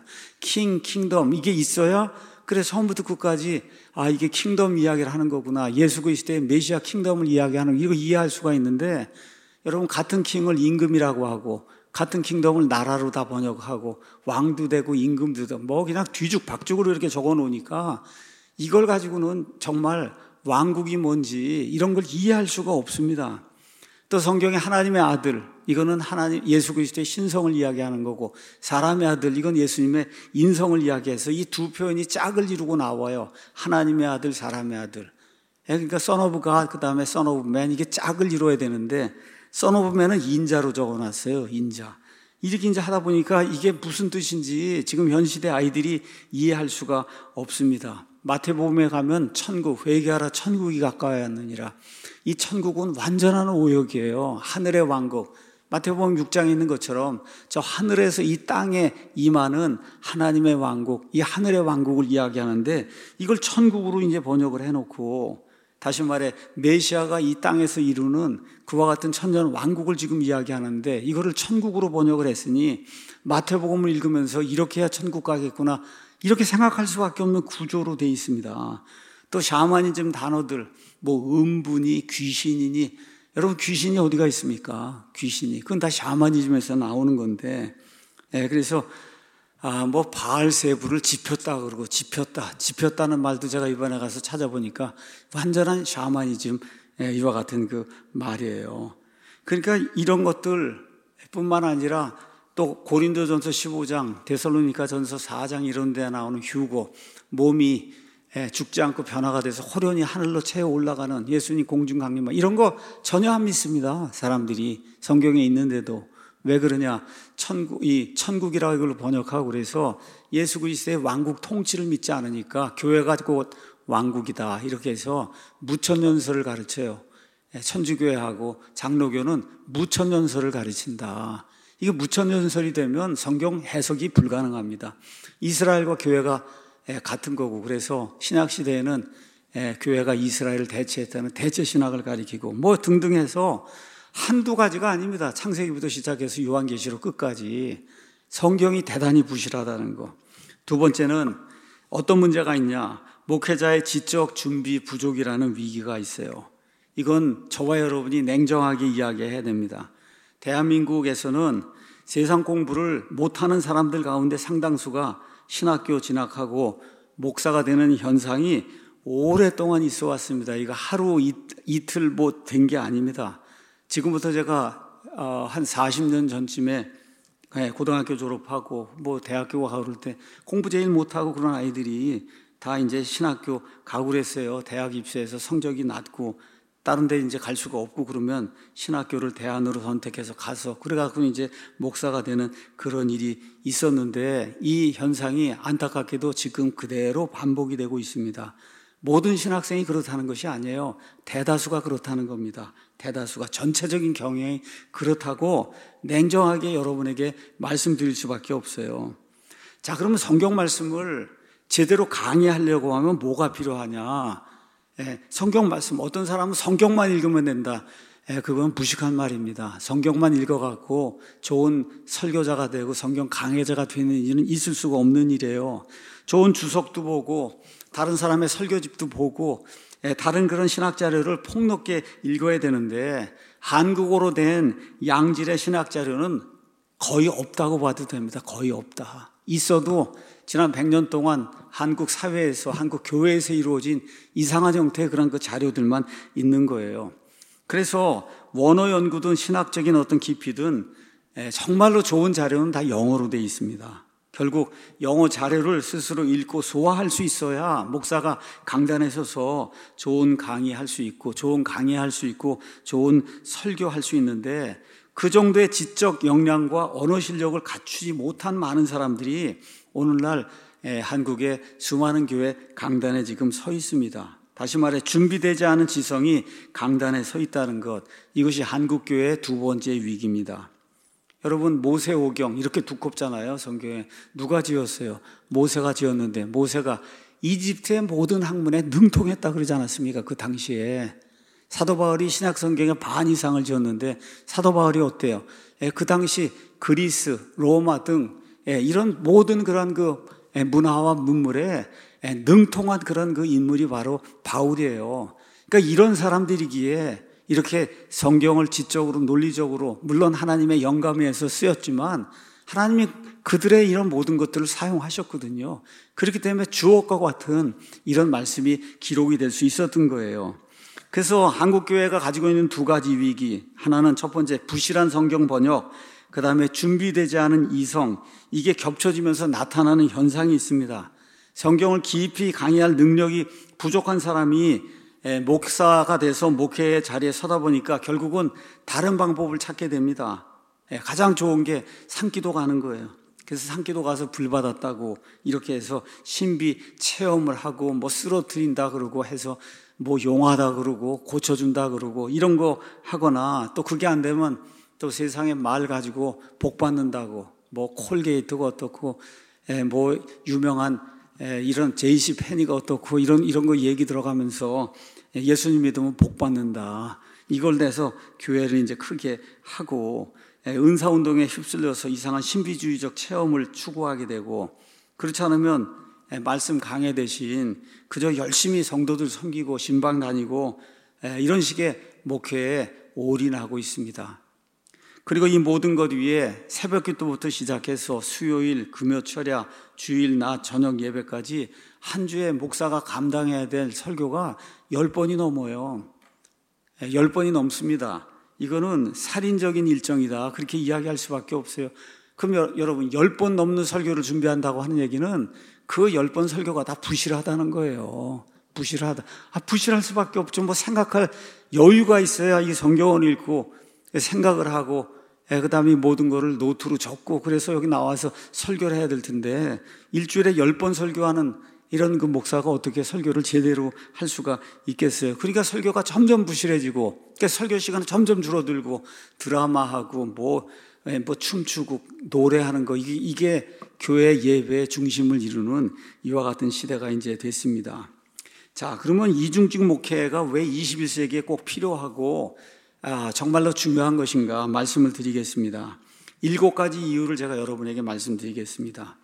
킹덤, 이게 있어야 그래서 처음부터 끝까지 이게 킹덤 이야기를 하는 거구나. 예수 그리스도의 메시아 킹덤을 이야기하는 이거 이해할 수가 있는데 여러분, 같은 킹을 임금이라고 하고 같은 킹덤을 나라로 다 번역하고 왕도 되고 임금도 되고 뭐 그냥 뒤죽박죽으로 이렇게 적어 놓으니까 이걸 가지고는 정말 왕국이 뭔지 이런 걸 이해할 수가 없습니다. 또 성경의 하나님의 아들, 이거는 하나님 예수 그리스도의 신성을 이야기하는 거고, 사람의 아들, 이건 예수님의 인성을 이야기해서 이 두 표현이 짝을 이루고 나와요. 하나님의 아들, 사람의 아들. 그러니까 Son of God, 그 다음에 Son of Man, 이게 짝을 이루어야 되는데 Son of Man은 인자로 적어놨어요. 인자. 이렇게 이제 하다 보니까 이게 무슨 뜻인지 지금 현 시대 아이들이 이해할 수가 없습니다. 마태복음에 가면 천국, 회개하라 천국이 가까이 왔느니라. 이 천국은 완전한 오역이에요. 하늘의 왕국. 마태복음 6장에 있는 것처럼 저 하늘에서 이 땅에 임하는 하나님의 왕국, 이 하늘의 왕국을 이야기하는데 이걸 천국으로 이제 번역을 해놓고, 다시 말해 메시아가 이 땅에서 이루는 그와 같은 천년 왕국을 지금 이야기하는데 이거를 천국으로 번역을 했으니 마태복음을 읽으면서 이렇게 해야 천국 가겠구나, 이렇게 생각할 수밖에 없는 구조로 되어 있습니다. 또 샤머니즘 단어들, 뭐 음부니 귀신이니, 여러분 귀신이 어디가 있습니까? 귀신이, 그건 다 샤머니즘에서 나오는 건데, 그래서 뭐 바알세부를 지폈다 그러고 지폈다는 말도 제가 이번에 가서 찾아보니까 완전한 샤머니즘 이와 같은 그 말이에요. 그러니까 이런 것들 뿐만 아니라 또 고린도전서 15장, 데살로니가전서 4장 이런 데 나오는 휴고, 몸이 죽지 않고 변화가 돼서 호련히 하늘로 채워 올라가는 예수님 공중 강림, 이런 거 전혀 안 믿습니다. 사람들이 성경에 있는데도. 왜 그러냐? 천국이라고 이걸 번역하고 그래서 예수 그리스도의 왕국 통치를 믿지 않으니까 교회가 곧 왕국이다, 이렇게 해서 무천년설을 가르쳐요. 천주교회하고 장로교는 무천년설을 가르친다. 이게 무천년설이 되면 성경 해석이 불가능합니다. 이스라엘과 교회가 같은 거고, 그래서 신약시대에는 교회가 이스라엘을 대체했다는 대체신학을 가리키고 뭐 등등 해서 한두 가지가 아닙니다. 창세기부터 시작해서 요한계시록 끝까지 성경이 대단히 부실하다는 거. 두 번째는 어떤 문제가 있냐? 목회자의 지적 준비 부족이라는 위기가 있어요. 이건 저와 여러분이 냉정하게 이야기해야 됩니다. 대한민국에서는 세상 공부를 못하는 사람들 가운데 상당수가 신학교 진학하고 목사가 되는 현상이 오랫동안 있어 왔습니다. 이거 하루 이틀 뭐 된 게 아닙니다. 지금부터 제가 한 40년 전쯤에 고등학교 졸업하고 뭐 대학교 가고 그럴 때 공부 제일 못하고 그런 아이들이 다 이제 신학교 가고 그랬어요. 대학 입시해서 성적이 낮고 다른 데 이제 갈 수가 없고 그러면 신학교를 대안으로 선택해서 가서 그래갖고 이제 목사가 되는 그런 일이 있었는데, 이 현상이 안타깝게도 지금 그대로 반복이 되고 있습니다. 모든 신학생이 그렇다는 것이 아니에요. 대다수가 그렇다는 겁니다. 대다수가, 전체적인 경향이 그렇다고 냉정하게 여러분에게 말씀드릴 수밖에 없어요. 자, 그러면 성경 말씀을 제대로 강의하려고 하면 뭐가 필요하냐? 성경 말씀, 어떤 사람은 성경만 읽으면 된다. 그건 무식한 말입니다. 성경만 읽어갖고 좋은 설교자가 되고 성경 강해자가 되는 일은 있을 수가 없는 일이에요. 좋은 주석도 보고 다른 사람의 설교집도 보고 다른 그런 신학 자료를 폭넓게 읽어야 되는데, 한국어로 된 양질의 신학 자료는 거의 없다고 봐도 됩니다. 거의 없다. 있어도 지난 100년 동안 한국 사회에서, 한국 교회에서 이루어진 이상한 형태의 그런 그 자료들만 있는 거예요. 그래서 원어 연구든 신학적인 어떤 깊이든 정말로 좋은 자료는 다 영어로 되어 있습니다. 결국 영어 자료를 스스로 읽고 소화할 수 있어야 목사가 강단에 서서 좋은 강의할 수 있고 좋은 강의할 수 있고 좋은 설교할 수 있는데, 그 정도의 지적 역량과 언어 실력을 갖추지 못한 많은 사람들이 오늘날 한국의 수많은 교회 강단에 지금 서 있습니다. 다시 말해 준비되지 않은 지성이 강단에 서 있다는 것, 이것이 한국교회의 두 번째 위기입니다. 여러분, 모세오경 이렇게 두껍잖아요. 성경에 누가 지었어요? 모세가 지었는데, 모세가 이집트의 모든 학문에 능통했다 그러지 않았습니까? 그 당시에 사도 바울이 신약 성경의 반 이상을 지었는데, 사도 바울이 어때요? 그 당시 그리스, 로마 등 이런 모든 그런 그 문화와 문물에 능통한 그런 그 인물이 바로 바울이에요. 그러니까 이런 사람들이기에 이렇게 성경을 지적으로 논리적으로, 물론 하나님의 영감에 의해서 쓰였지만 하나님이 그들의 이런 모든 것들을 사용하셨거든요. 그렇기 때문에 주옥과 같은 이런 말씀이 기록이 될 수 있었던 거예요. 그래서 한국교회가 가지고 있는 두 가지 위기, 하나는 첫 번째 부실한 성경 번역, 그 다음에 준비되지 않은 이성, 이게 겹쳐지면서 나타나는 현상이 있습니다. 성경을 깊이 강의할 능력이 부족한 사람이 목사가 돼서 목회의 자리에 서다 보니까 결국은 다른 방법을 찾게 됩니다. 가장 좋은 게 산기도 가는 거예요. 그래서 산기도 가서 불 받았다고 이렇게 해서 신비 체험을 하고 뭐 쓰러뜨린다 그러고 해서 뭐 용하다 그러고 고쳐준다 그러고 이런 거 하거나, 또 그게 안 되면 또 세상에 말 가지고 복 받는다고, 뭐 콜게이트가 어떻고 뭐 유명한 이런 제이시 페니가 어떻고 이런 거 얘기 들어가면서 예수님 믿으면 복 받는다, 이걸 내서 교회를 이제 크게 하고 은사운동에 휩쓸려서 이상한 신비주의적 체험을 추구하게 되고, 그렇지 않으면 말씀 강해 대신 그저 열심히 성도들 섬기고 신방 다니고 이런 식의 목회에 올인하고 있습니다. 그리고 이 모든 것 위에 새벽 기도부터 시작해서 수요일, 금요 철야, 주일, 낮, 저녁 예배까지 한 주에 목사가 감당해야 될 설교가 10번이 넘어요. 10번이 넘습니다. 이거는 살인적인 일정이다, 그렇게 이야기할 수밖에 없어요. 그럼 여러분, 10번 넘는 설교를 준비한다고 하는 얘기는 그 10번 설교가 다 부실하다는 거예요. 부실하다. 부실할 수밖에 없죠. 뭐 생각할 여유가 있어야 이 성경을 읽고 생각을 하고 그 다음에 모든 거를 노트로 적고 그래서 여기 나와서 설교를 해야 될 텐데, 일주일에 10번 설교하는 이런 그 목사가 어떻게 설교를 제대로 할 수가 있겠어요? 그러니까 설교가 점점 부실해지고, 그러니까 설교 시간은 점점 줄어들고, 드라마하고 뭐 춤추고 노래하는 거, 이게 교회 예배의 중심을 이루는 이와 같은 시대가 이제 됐습니다. 자, 그러면 이중직 목회가 왜 21세기에 꼭 필요하고 정말로 중요한 것인가 말씀을 드리겠습니다. 7가지 이유를 제가 여러분에게 말씀드리겠습니다.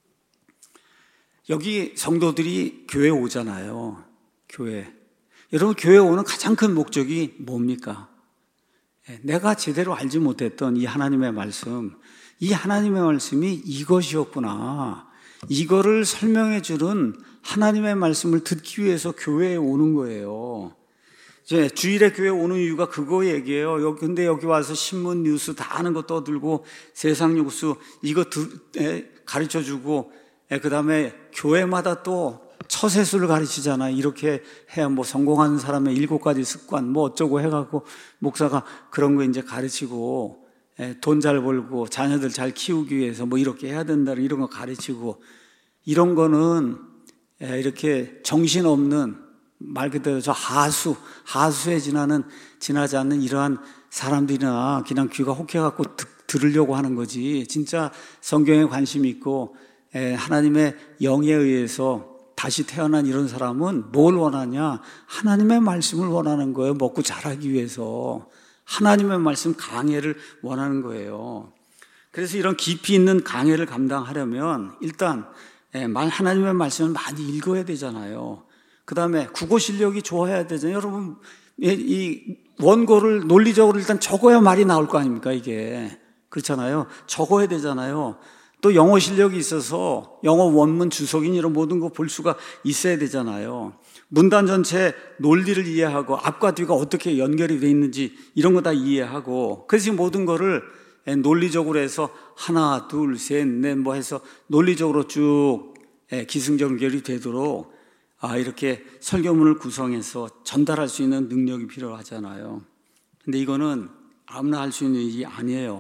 여기 성도들이 교회에 오잖아요. 교회. 여러분, 교회에 오는 가장 큰 목적이 뭡니까? 내가 제대로 알지 못했던 이 하나님의 말씀, 이 하나님의 말씀이 이것이었구나, 이거를 설명해 주는 하나님의 말씀을 듣기 위해서 교회에 오는 거예요. 이제 주일에 교회 오는 이유가 그거 얘기예요. 근데 여기 와서 신문 뉴스 다 아는 거 떠들고 세상 뉴스 이거 가르쳐 주고, 그 다음에 교회마다 또 처세술을 가르치잖아요. 이렇게 해야 뭐 성공하는 사람의 7가지 습관 뭐 어쩌고 해갖고 목사가 그런 거 이제 가르치고, 돈 잘 벌고 자녀들 잘 키우기 위해서 뭐 이렇게 해야 된다, 이런 거 가르치고, 이런 거는 이렇게 정신없는, 말 그대로 저 하수에 지나지 않는 이러한 사람들이나 그냥 귀가 혹해갖고 들으려고 하는 거지, 진짜 성경에 관심이 있고 하나님의 영에 의해서 다시 태어난 이런 사람은 뭘 원하냐? 하나님의 말씀을 원하는 거예요. 먹고 자라기 위해서 하나님의 말씀 강해를 원하는 거예요. 그래서 이런 깊이 있는 강해를 감당하려면 일단 하나님의 말씀을 많이 읽어야 되잖아요. 그 다음에 국어 실력이 좋아야 되잖아요. 여러분, 이 원고를 논리적으로 일단 적어야 말이 나올 거 아닙니까? 이게 그렇잖아요. 적어야 되잖아요. 또 영어 실력이 있어서 영어 원문 주석인 이런 모든 거 볼 수가 있어야 되잖아요. 문단 전체 논리를 이해하고 앞과 뒤가 어떻게 연결이 되어 있는지 이런 거 다 이해하고, 그래서 이 모든 거를 논리적으로 해서 하나, 둘, 셋, 넷 뭐 해서 논리적으로 쭉 기승전결이 되도록 이렇게 설교문을 구성해서 전달할 수 있는 능력이 필요하잖아요. 근데 이거는 아무나 할 수 있는 일이 아니에요.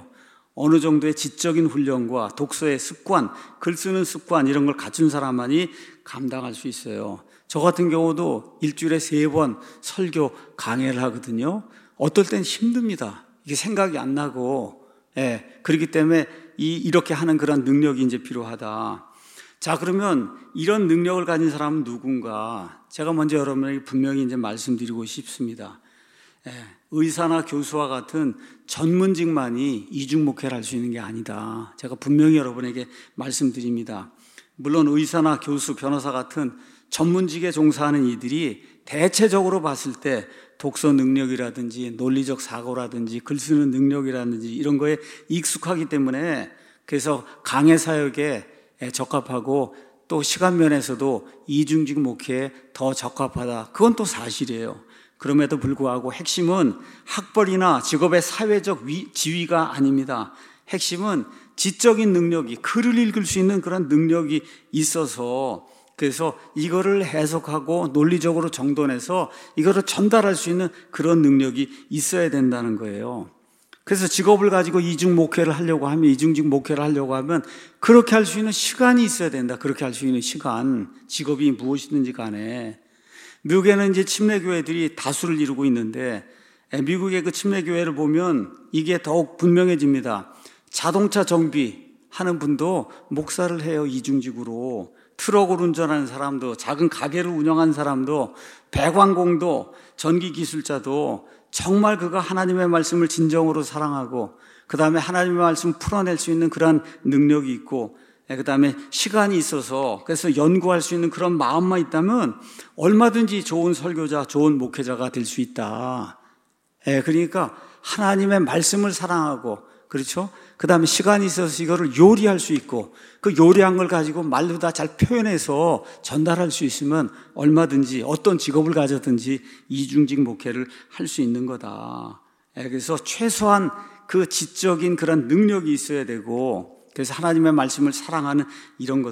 어느 정도의 지적인 훈련과 독서의 습관, 글 쓰는 습관 이런 걸 갖춘 사람만이 감당할 수 있어요. 저 같은 경우도 일주일에 3번 설교 강해를 하거든요. 어떨 땐 힘듭니다. 이게 생각이 안 나고, 그렇기 때문에 이렇게 하는 그런 능력이 이제 필요하다. 자, 그러면 이런 능력을 가진 사람은 누군가? 제가 먼저 여러분에게 분명히 이제 말씀드리고 싶습니다. 의사나 교수와 같은 전문직만이 이중 목회를 할 수 있는 게 아니다. 제가 분명히 여러분에게 말씀드립니다. 물론 의사나 교수, 변호사 같은 전문직에 종사하는 이들이 대체적으로 봤을 때 독서 능력이라든지 논리적 사고라든지 글 쓰는 능력이라든지 이런 거에 익숙하기 때문에 그래서 강해 사역에 적합하고 또 시간 면에서도 이중직 목회에 더 적합하다. 그건 또 사실이에요. 그럼에도 불구하고 핵심은 학벌이나 직업의 사회적 지위가 아닙니다. 핵심은 지적인 능력이, 글을 읽을 수 있는 그런 능력이 있어서 그래서 이거를 해석하고 논리적으로 정돈해서 이거를 전달할 수 있는 그런 능력이 있어야 된다는 거예요. 그래서 직업을 가지고 이중직 목회를 하려고 하면 그렇게 할 수 있는 시간이 있어야 된다. 그렇게 할 수 있는 시간, 직업이 무엇이든지 간에. 미국에는 이제 침례교회들이 다수를 이루고 있는데 미국의 그 침례교회를 보면 이게 더욱 분명해집니다. 자동차 정비하는 분도 목사를 해요. 이중직으로. 트럭을 운전하는 사람도, 작은 가게를 운영하는 사람도, 배관공도, 전기기술자도 정말 그가 하나님의 말씀을 진정으로 사랑하고 그 다음에 하나님의 말씀을 풀어낼 수 있는 그런 능력이 있고 그 다음에 시간이 있어서 그래서 연구할 수 있는 그런 마음만 있다면 얼마든지 좋은 설교자, 좋은 목회자가 될 수 있다. 그러니까 하나님의 말씀을 사랑하고 그렇죠? 그 다음에 시간이 있어서 이거를 요리할 수 있고 그 요리한 걸 가지고 말로 다 잘 표현해서 전달할 수 있으면 얼마든지 어떤 직업을 가졌든지 이중직 목회를 할 수 있는 거다. 그래서 최소한 그 지적인 그런 능력이 있어야 되고 그래서 하나님의 말씀을 사랑하는 이런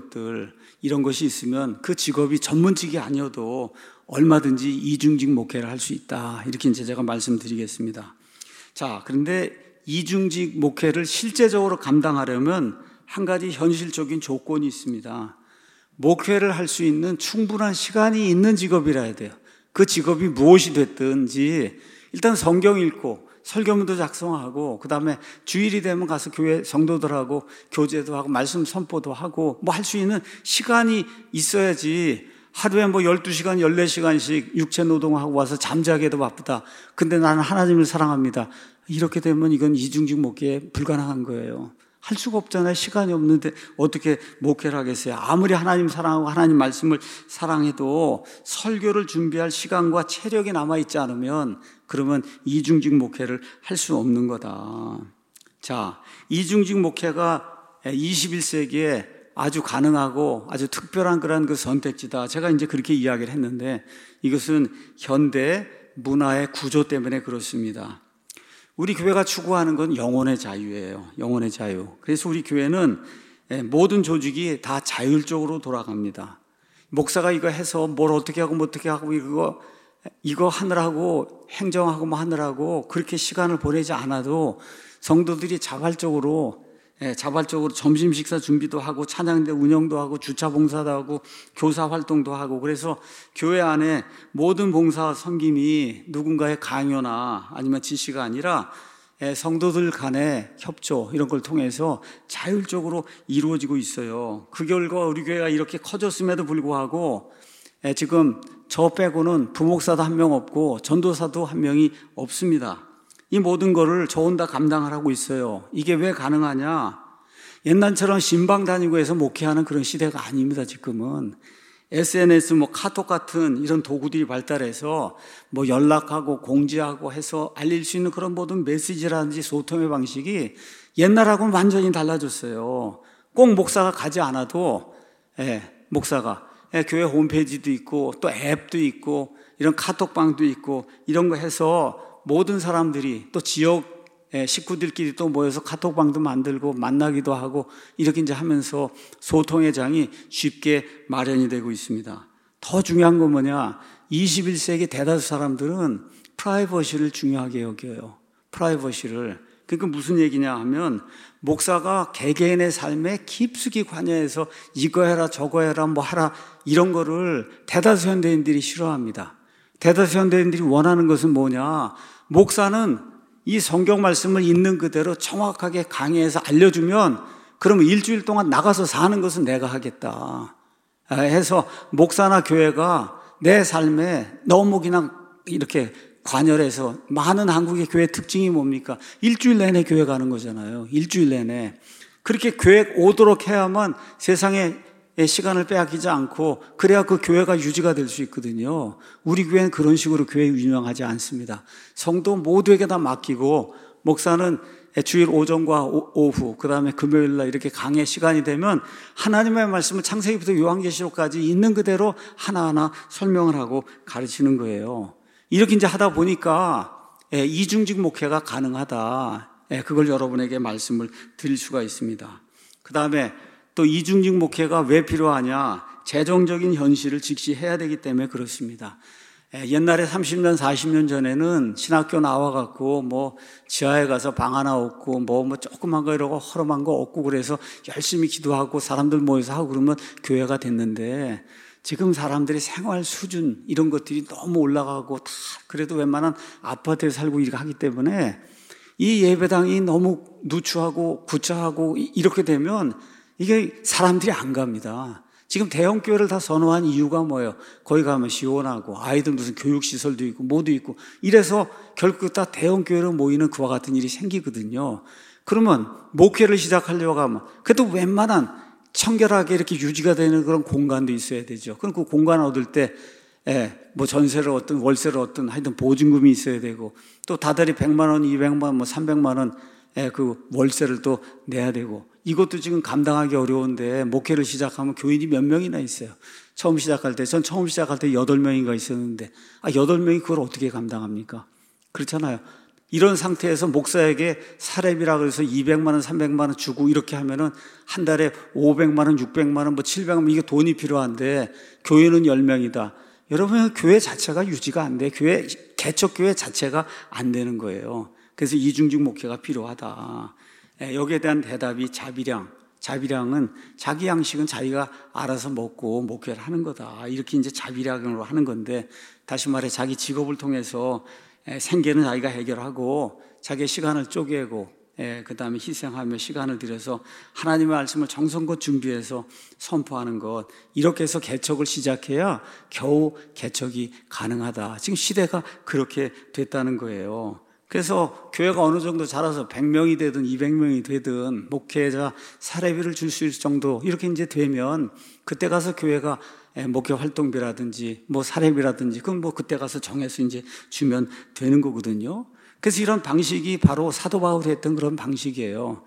것이 있으면 그 직업이 전문직이 아니어도 얼마든지 이중직 목회를 할 수 있다. 이렇게 이제 제가 말씀드리겠습니다. 자, 그런데 이중직 목회를 실제적으로 감당하려면 한 가지 현실적인 조건이 있습니다. 목회를 할 수 있는 충분한 시간이 있는 직업이라 해야 돼요. 그 직업이 무엇이 됐든지 일단 성경 읽고 설교문도 작성하고 그 다음에 주일이 되면 가서 교회 성도들하고 교제도 하고 말씀 선포도 하고 뭐 할 수 있는 시간이 있어야지 하루에 뭐 12시간, 14시간씩 육체 노동하고 와서 잠자기에도 바쁘다. 근데 나는 하나님을 사랑합니다. 이렇게 되면 이건 이중직 목회에 불가능한 거예요. 할 수가 없잖아요. 시간이 없는데 어떻게 목회를 하겠어요. 아무리 하나님 사랑하고 하나님 말씀을 사랑해도 설교를 준비할 시간과 체력이 남아있지 않으면 그러면 이중직 목회를 할 수 없는 거다. 자, 이중직 목회가 21세기에 아주 가능하고 아주 특별한 그런 그 선택지다. 제가 이제 그렇게 이야기를 했는데 이것은 현대 문화의 구조 때문에 그렇습니다. 우리 교회가 추구하는 건 영혼의 자유예요. 영혼의 자유. 그래서 우리 교회는 모든 조직이 다 자율적으로 돌아갑니다. 목사가 이거 해서 뭘 어떻게 하고 뭐 어떻게 하고 이거 하느라고 행정하고 뭐 하느라고 그렇게 시간을 보내지 않아도 성도들이 자발적으로 점심 식사 준비도 하고 찬양대 운영도 하고 주차 봉사도 하고 교사 활동도 하고 그래서 교회 안에 모든 봉사 섬김이 누군가의 강요나 아니면 지시가 아니라 성도들 간의 협조 이런 걸 통해서 자율적으로 이루어지고 있어요. 그 결과 우리 교회가 이렇게 커졌음에도 불구하고 지금 저 빼고는 부목사도 한 명 없고 전도사도 한 명이 없습니다. 이 모든 거를 저 혼자 감당을 하고 있어요. 이게 왜 가능하냐? 옛날처럼 신방 다니고 해서 목회하는 그런 시대가 아닙니다. 지금은 SNS 뭐 카톡 같은 이런 도구들이 발달해서 뭐 연락하고 공지하고 해서 알릴 수 있는 그런 모든 메시지라든지 소통의 방식이 옛날하고는 완전히 달라졌어요. 꼭 목사가 가지 않아도 목사가 교회 홈페이지도 있고 또 앱도 있고 이런 카톡방도 있고 이런 거 해서 모든 사람들이 또 지역 식구들끼리 또 모여서 카톡방도 만들고 만나기도 하고 이렇게 이제 하면서 소통의 장이 쉽게 마련이 되고 있습니다. 더 중요한 건 뭐냐? 21세기 대다수 사람들은 프라이버시를 중요하게 여겨요. 프라이버시를. 그러니까 무슨 얘기냐 하면 목사가 개개인의 삶에 깊숙이 관여해서 이거 해라 저거 해라 뭐 하라 이런 거를 대다수 현대인들이 싫어합니다. 대다수 현대인들이 원하는 것은 뭐냐? 목사는 이 성경 말씀을 있는 그대로 정확하게 강의해서 알려주면 그러면 일주일 동안 나가서 사는 것은 내가 하겠다 해서 목사나 교회가 내 삶에 너무 그냥 이렇게 관여해서 많은 한국의 교회 특징이 뭡니까? 일주일 내내 교회 가는 거잖아요. 일주일 내내. 그렇게 교회 오도록 해야만 세상에 시간을 빼앗기지 않고 그래야 그 교회가 유지가 될 수 있거든요. 우리 교회는 그런 식으로 교회 운영하지 않습니다. 성도 모두에게 다 맡기고 목사는 주일 오전과 오후 그다음에 금요일날 이렇게 강의 시간이 되면 하나님의 말씀을 창세기부터 요한계시록까지 있는 그대로 하나하나 설명을 하고 가르치는 거예요. 이렇게 이제 하다 보니까 이중직 목회가 가능하다. 그걸 여러분에게 말씀을 드릴 수가 있습니다. 그다음에 또 이중직 목회가 왜 필요하냐? 재정적인 현실을 직시해야 되기 때문에 그렇습니다. 옛날에 30년, 40년 전에는 신학교 나와갖고 뭐 지하에 가서 방 하나 얻고 뭐 조그만 거 이러고 허름한 거 얻고 그래서 열심히 기도하고 사람들 모여서 하고 그러면 교회가 됐는데 지금 사람들이 생활 수준 이런 것들이 너무 올라가고 다 그래도 웬만한 아파트에 살고 이렇게 하기 때문에 이 예배당이 너무 누추하고 구차하고 이렇게 되면 이게 사람들이 안 갑니다. 지금 대형 교회를 다 선호한 이유가 뭐예요? 거기 가면 시원하고 아이들 무슨 교육시설도 있고 뭐도 있고 이래서 결국 다 대형 교회로 모이는 그와 같은 일이 생기거든요. 그러면 목회를 시작하려고 하면 그래도 웬만한 청결하게 이렇게 유지가 되는 그런 공간도 있어야 되죠. 그럼 그 공간 얻을 때 뭐 전세를 얻든 월세를 얻든 하여튼 보증금이 있어야 되고 또 다달이 100만 원, 200만 원, 뭐 300만 원 그 월세를 또 내야 되고 이것도 지금 감당하기 어려운데 목회를 시작하면 교인이 몇 명이나 있어요. 처음 시작할 때 8명인가 있었는데 8명이 그걸 어떻게 감당합니까? 그렇잖아요. 이런 상태에서 목사에게 사례비라 그래서 200만 원, 300만 원 주고 이렇게 하면은 한 달에 500만 원, 600만 원, 뭐 700만 원 이게 돈이 필요한데 교회는 10명이다. 여러분 교회 자체가 유지가 안 돼. 개척 교회 자체가 안 되는 거예요. 그래서 이중직 목회가 필요하다. 여기에 대한 대답이 자비량은 자기 양식은 자기가 알아서 먹고 목회를 하는 거다. 이렇게 이제 자비량으로 하는 건데 다시 말해 자기 직업을 통해서 생계는 자기가 해결하고 자기의 시간을 쪼개고 그 다음에 희생하며 시간을 들여서 하나님의 말씀을 정성껏 준비해서 선포하는 것 이렇게 해서 개척을 시작해야 겨우 개척이 가능하다. 지금 시대가 그렇게 됐다는 거예요. 그래서 교회가 어느 정도 자라서 100명이 되든 200명이 되든 목회자 사례비를 줄 수 있을 정도 이렇게 이제 되면 그때 가서 교회가 목회 활동비라든지 뭐 사례비라든지 그건 뭐 그때 가서 정해서 이제 주면 되는 거거든요. 그래서 이런 방식이 바로 사도 바울이 했던 그런 방식이에요.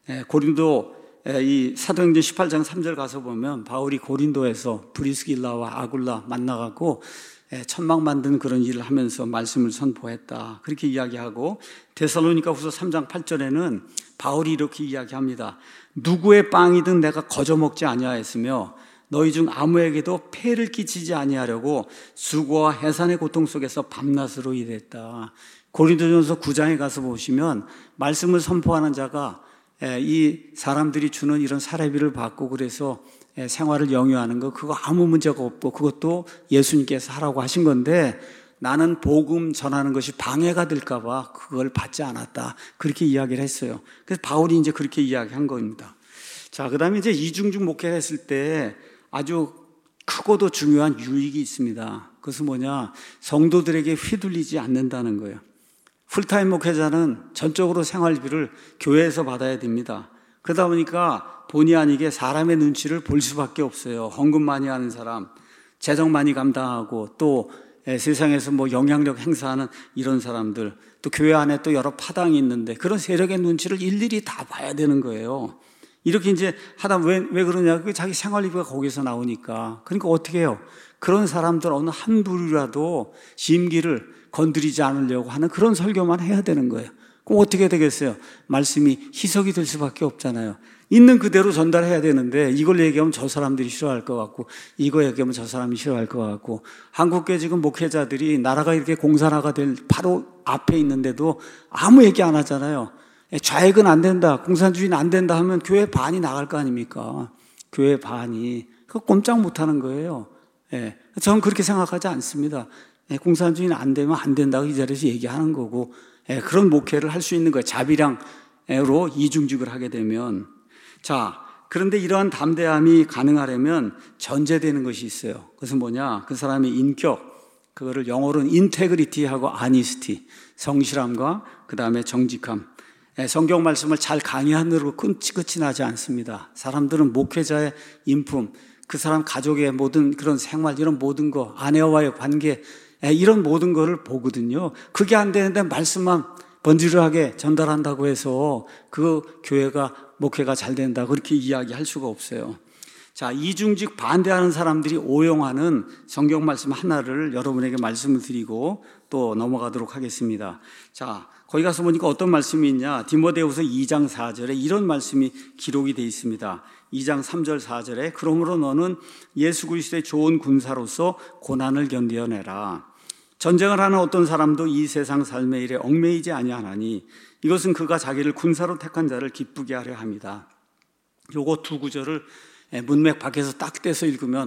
고린도 이 사도행전 18장 3절 가서 보면 바울이 고린도에서 브리스길라와 아굴라 만나갖고 천막 만드는 그런 일을 하면서 말씀을 선포했다. 그렇게 이야기하고 데살로니가 후서 3장 8절에는 바울이 이렇게 이야기합니다. 누구의 빵이든 내가 거저 먹지 아니하였으며 너희 중 아무에게도 폐를 끼치지 아니하려고 수고와 해산의 고통 속에서 밤낮으로 일했다. 고린도전서 9장에 가서 보시면 말씀을 선포하는 자가 이 사람들이 주는 이런 사례비를 받고 그래서 생활을 영위하는 거 그거 아무 문제가 없고 그것도 예수님께서 하라고 하신 건데 나는 복음 전하는 것이 방해가 될까 봐 그걸 받지 않았다. 그렇게 이야기를 했어요. 그래서 바울이 이제 그렇게 이야기한 겁니다. 자, 그다음에 이제 이중직 목회를 했을 때 아주 크고도 중요한 유익이 있습니다. 그것은 뭐냐? 성도들에게 휘둘리지 않는다는 거예요. 풀타임 목회자는 전적으로 생활비를 교회에서 받아야 됩니다. 그러다 보니까 본의 아니게 사람의 눈치를 볼 수밖에 없어요. 헌금 많이 하는 사람, 재정 많이 감당하고 또 세상에서 뭐 영향력 행사하는 이런 사람들, 또 교회 안에 또 여러 파당이 있는데 그런 세력의 눈치를 일일이 다 봐야 되는 거예요. 이렇게 이제 하다 왜 그러냐? 그게 자기 생활비가 거기서 나오니까. 그러니까 어떻게 해요? 그런 사람들 어느 한 부류라도 심기를 건드리지 않으려고 하는 그런 설교만 해야 되는 거예요. 그럼 어떻게 되겠어요? 말씀이 희석이 될 수밖에 없잖아요. 있는 그대로 전달해야 되는데 이걸 얘기하면 저 사람들이 싫어할 것 같고 이거 얘기하면 저 사람이 싫어할 것 같고 한국교회 지금 목회자들이 나라가 이렇게 공산화가 될 바로 앞에 있는데도 아무 얘기 안 하잖아요. 좌익은 안 된다, 공산주의는 안 된다 하면 교회 반이 나갈 거 아닙니까? 교회 반이. 그거 꼼짝 못 하는 거예요. 저는 그렇게 생각하지 않습니다. 공산주의는 안 되면 안 된다고 이 자리에서 얘기하는 거고, 그런 목회를 할 수 있는 거예요. 자비량으로 이중직을 하게 되면. 자, 그런데 이러한 담대함이 가능하려면 전제되는 것이 있어요. 그것은 뭐냐? 그 사람의 인격, 그거를 영어로는 인테그리티하고 아니스티, 성실함과 그 다음에 정직함. 성경 말씀을 잘 강의하느라고 끝이 나지 않습니다. 사람들은 목회자의 인품, 그 사람 가족의 모든 그런 생활, 이런 모든 거, 아내와의 관계, 이런 모든 거를 보거든요. 그게 안 되는데 말씀만 번지르하게 전달한다고 해서 그 교회가, 목회가 잘 된다, 그렇게 이야기할 수가 없어요. 자, 이중직 반대하는 사람들이 오용하는 성경 말씀 하나를 여러분에게 말씀을 드리고 또 넘어가도록 하겠습니다. 자, 거기 가서 보니까 어떤 말씀이 있냐? 디모데후서 2장 4절에 이런 말씀이 기록이 되어 있습니다. 2장 3절 4절에 그러므로 너는 예수 그리스도의 좋은 군사로서 고난을 견뎌내라. 전쟁을 하는 어떤 사람도 이 세상 삶의 일에 얽매이지 아니하나니 이것은 그가 자기를 군사로 택한 자를 기쁘게 하려 합니다. 요거 두 구절을 문맥 밖에서 딱 떼서 읽으면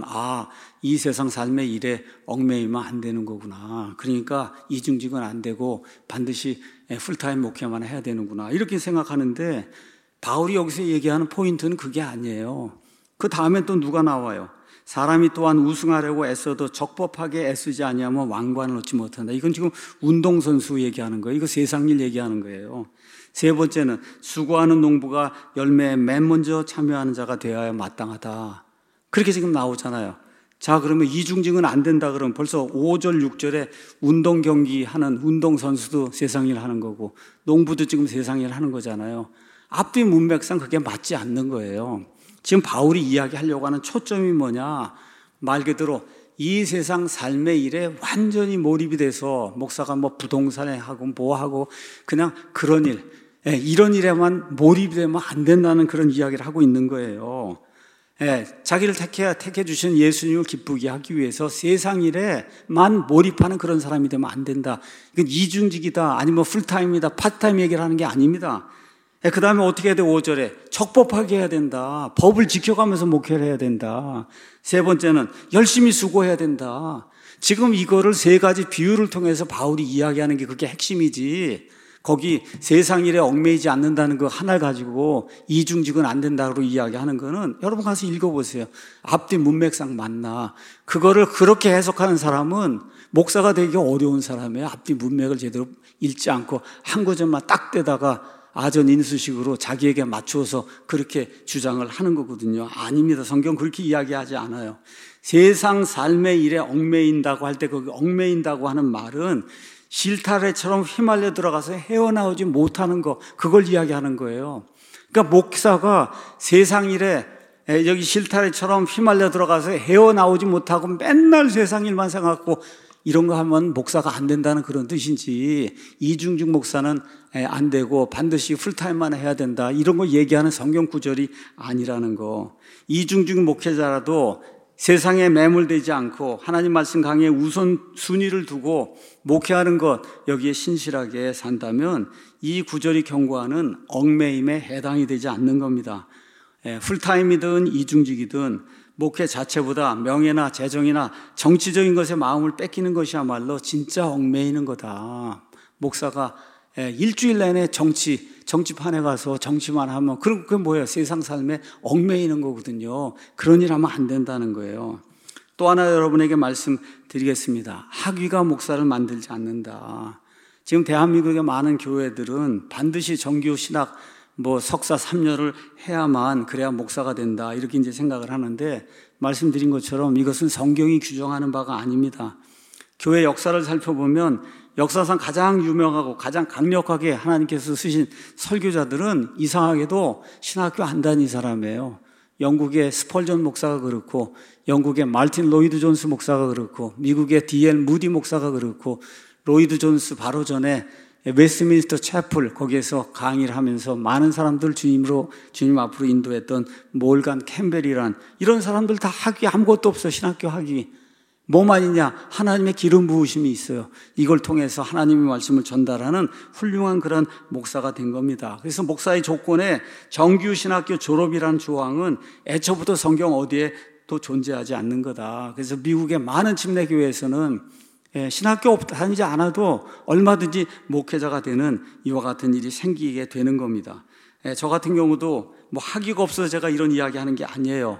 이 세상 삶의 일에 얽매이면 안 되는 거구나. 그러니까 이중직은 안 되고 반드시 풀타임 목회만 해야 되는구나, 이렇게 생각하는데 바울이 여기서 얘기하는 포인트는 그게 아니에요. 그 다음에 또 누가 나와요? 사람이 또한 우승하려고 애써도 적법하게 애쓰지 아니하면 왕관을 얻지 못한다. 이건 지금 운동선수 얘기하는 거예요. 이거 세상 일 얘기하는 거예요. 세 번째는 수고하는 농부가 열매에 맨 먼저 참여하는 자가 되어야 마땅하다. 그렇게 지금 나오잖아요. 자, 그러면 이중직은 안 된다 그러면 벌써 5절 6절에 운동 경기 하는 운동선수도 세상 일 하는 거고 농부도 지금 세상 일 하는 거잖아요. 앞뒤 문맥상 그게 맞지 않는 거예요. 지금 바울이 이야기하려고 하는 초점이 뭐냐? 말 그대로 이 세상 삶의 일에 완전히 몰입이 돼서 목사가 뭐 부동산에 하고 뭐 하고 그냥 그런 일, 이런 일에만 몰입이 되면 안 된다는 그런 이야기를 하고 있는 거예요. 자기를 택해 주신 예수님을 기쁘게 하기 위해서 세상 일에만 몰입하는 그런 사람이 되면 안 된다. 이건 이중직이다, 아니면 풀타임이다, 파트타임 얘기를 하는 게 아닙니다. 그 다음에 어떻게 해야 돼? 5절에 적법하게 해야 된다. 법을 지켜가면서 목회를 해야 된다. 세 번째는 열심히 수고해야 된다. 지금 이거를 세 가지 비유를 통해서 바울이 이야기하는 게 그게 핵심이지, 거기 세상 일에 얽매이지 않는다는 거 하나를 가지고 이중직은 안 된다고 이야기하는 거는 여러분 가서 읽어보세요. 앞뒤 문맥상 맞나? 그거를 그렇게 해석하는 사람은 목사가 되기 어려운 사람이에요. 앞뒤 문맥을 제대로 읽지 않고 한 구절만 딱 떼다가 아전인수식으로 자기에게 맞추어서 그렇게 주장을 하는 거거든요. 아닙니다. 성경 그렇게 이야기하지 않아요. 세상 삶의 일에 얽매인다고 할 때 거기 얽매인다고 하는 말은 실타래처럼 휘말려 들어가서 헤어나오지 못하는 거, 그걸 이야기하는 거예요. 그러니까 목사가 세상 일에 여기 실타래처럼 휘말려 들어가서 헤어나오지 못하고 맨날 세상 일만 생각하고 이런 거 하면 목사가 안 된다는 그런 뜻인지, 이중직 목사는 안 되고 반드시 풀타임만 해야 된다, 이런 거 얘기하는 성경 구절이 아니라는 거. 이중직 목회자라도 세상에 매몰되지 않고 하나님 말씀 강의에 우선순위를 두고 목회하는 것, 여기에 신실하게 산다면 이 구절이 경고하는 얽매임에 해당이 되지 않는 겁니다. 풀타임이든 이중직이든 목회 자체보다 명예나 재정이나 정치적인 것에 마음을 뺏기는 것이야말로 진짜 얽매이는 거다. 목사가 일주일 내내 정치판에 가서 정치만 하면 그게 뭐예요? 세상 삶에 얽매이는 거거든요. 그런 일 하면 안 된다는 거예요. 또 하나 여러분에게 말씀드리겠습니다. 학위가 목사를 만들지 않는다. 지금 대한민국의 많은 교회들은 반드시 정규 신학 석사 3년을 해야만 그래야 목사가 된다, 이렇게 이제 생각을 하는데, 말씀드린 것처럼 이것은 성경이 규정하는 바가 아닙니다. 교회 역사를 살펴보면 역사상 가장 유명하고 가장 강력하게 하나님께서 쓰신 설교자들은 이상하게도 신학교 안 다닌 사람이에요. 영국의 스펄전 목사가 그렇고, 영국의 말틴 로이드 존스 목사가 그렇고, 미국의 D.L. 무디 목사가 그렇고, 로이드 존스 바로 전에 웨스트민스터 채플 거기에서 강의를 하면서 많은 사람들 주님 앞으로 인도했던 몰간 캠벨이란, 이런 사람들 다 학위 아무것도 없어, 신학교 학위. 뭐만 있냐? 하나님의 기름 부으심이 있어요. 이걸 통해서 하나님의 말씀을 전달하는 훌륭한 그런 목사가 된 겁니다. 그래서 목사의 조건에 정규 신학교 졸업이라는 조항은 애초부터 성경 어디에 또 존재하지 않는 거다. 그래서 미국의 많은 침례교회에서는 신학교 다니지 않아도 얼마든지 목회자가 되는 이와 같은 일이 생기게 되는 겁니다. 저 같은 경우도 뭐 학위가 없어서 제가 이런 이야기 하는 게 아니에요.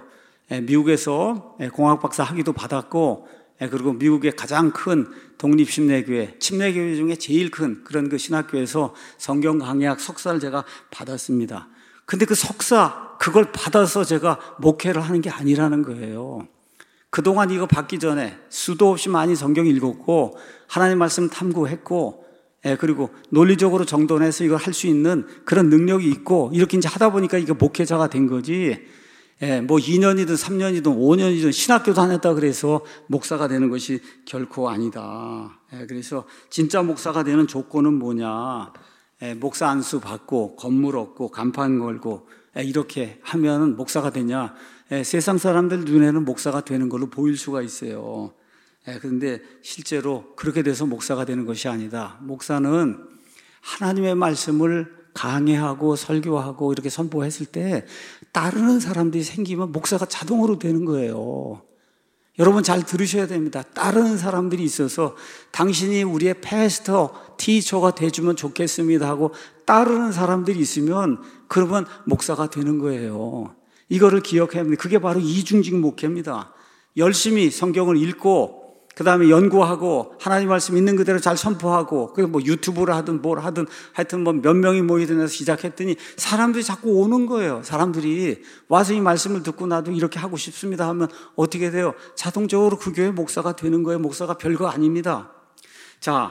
미국에서 공학 박사 학위도 받았고, 그리고 미국의 가장 큰 독립침례교회, 침례교회 중에 제일 큰 그런 그 신학교에서 성경 강의학 석사를 제가 받았습니다. 근데 그 석사, 그걸 받아서 제가 목회를 하는 게 아니라는 거예요. 그동안 이거 받기 전에 수도 없이 많이 성경 읽었고, 하나님 말씀 탐구했고, 그리고 논리적으로 정돈해서 이걸 할 수 있는 그런 능력이 있고, 이렇게 이제 하다 보니까 이게 목회자가 된 거지, 뭐 2년이든 3년이든 5년이든 신학교 다녔다 그래서 목사가 되는 것이 결코 아니다. 그래서 진짜 목사가 되는 조건은 뭐냐? 목사 안수 받고 건물 얻고 간판 걸고 이렇게 하면 목사가 되냐? 세상 사람들 눈에는 목사가 되는 걸로 보일 수가 있어요. 그런데 실제로 그렇게 돼서 목사가 되는 것이 아니다. 목사는 하나님의 말씀을 강해하고 설교하고 이렇게 선포했을 때 따르는 사람들이 생기면 목사가 자동으로 되는 거예요. 여러분 잘 들으셔야 됩니다. 따르는 사람들이 있어서 당신이 우리의 패스터, 티처가 돼주면 좋겠습니다 하고 따르는 사람들이 있으면 그러면 목사가 되는 거예요. 이거를 기억해야 합니다. 그게 바로 이중직 목회입니다. 열심히 성경을 읽고 그 다음에 연구하고 하나님 말씀 있는 그대로 잘 선포하고 그게 뭐 유튜브를 하든 뭘 하든 하여튼 뭐 몇 명이 모이든 해서 시작했더니 사람들이 자꾸 오는 거예요. 사람들이 와서 이 말씀을 듣고 나도 이렇게 하고 싶습니다 하면 어떻게 돼요? 자동적으로 그 교회 목사가 되는 거예요. 목사가 별거 아닙니다. 자,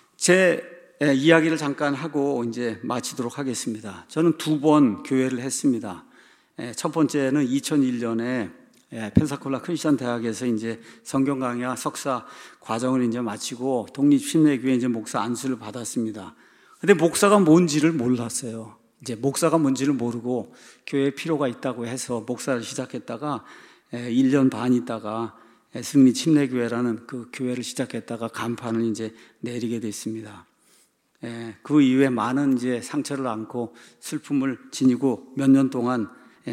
제 이야기를 잠깐 하고 이제 마치도록 하겠습니다. 저는 2번 교회를 했습니다. 첫 번째는 2001년에 펜사콜라 크리스천 대학에서 이제 성경 강의와 석사 과정을 이제 마치고 독립침례교회 이제 목사 안수를 받았습니다. 근데 목사가 뭔지를 몰랐어요. 이제 목사가 뭔지를 모르고 교회에 필요가 있다고 해서 목사를 시작했다가 1년 반 있다가 승리 침례교회라는 그 교회를 시작했다가 간판을 이제 내리게 됐습니다. 그 이후에 많은 이제 상처를 안고 슬픔을 지니고 몇 년 동안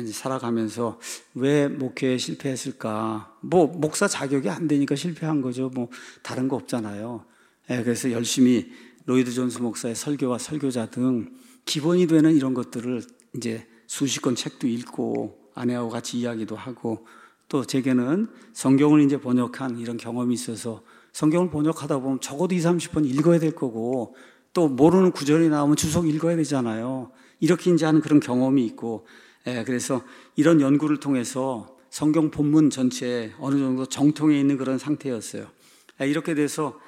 살아가면서 왜 목회에 실패했을까? 뭐 목사 자격이 안 되니까 실패한 거죠. 뭐 다른 거 없잖아요. 그래서 열심히 로이드 존스 목사의 설교와 설교자 등 기본이 되는 이런 것들을 이제 수십 권 책도 읽고 아내하고 같이 이야기도 하고 또 제게는 성경을 이제 번역한 이런 경험이 있어서 성경을 번역하다 보면 적어도 20, 30번 읽어야 될 거고 또 모르는 구절이 나오면 주석 읽어야 되잖아요. 이렇게 이제 하는 그런 경험이 있고 그래서 이런 연구를 통해서 성경 본문 전체에 어느 정도 정통해 있는 그런 상태였어요. 이렇게 돼서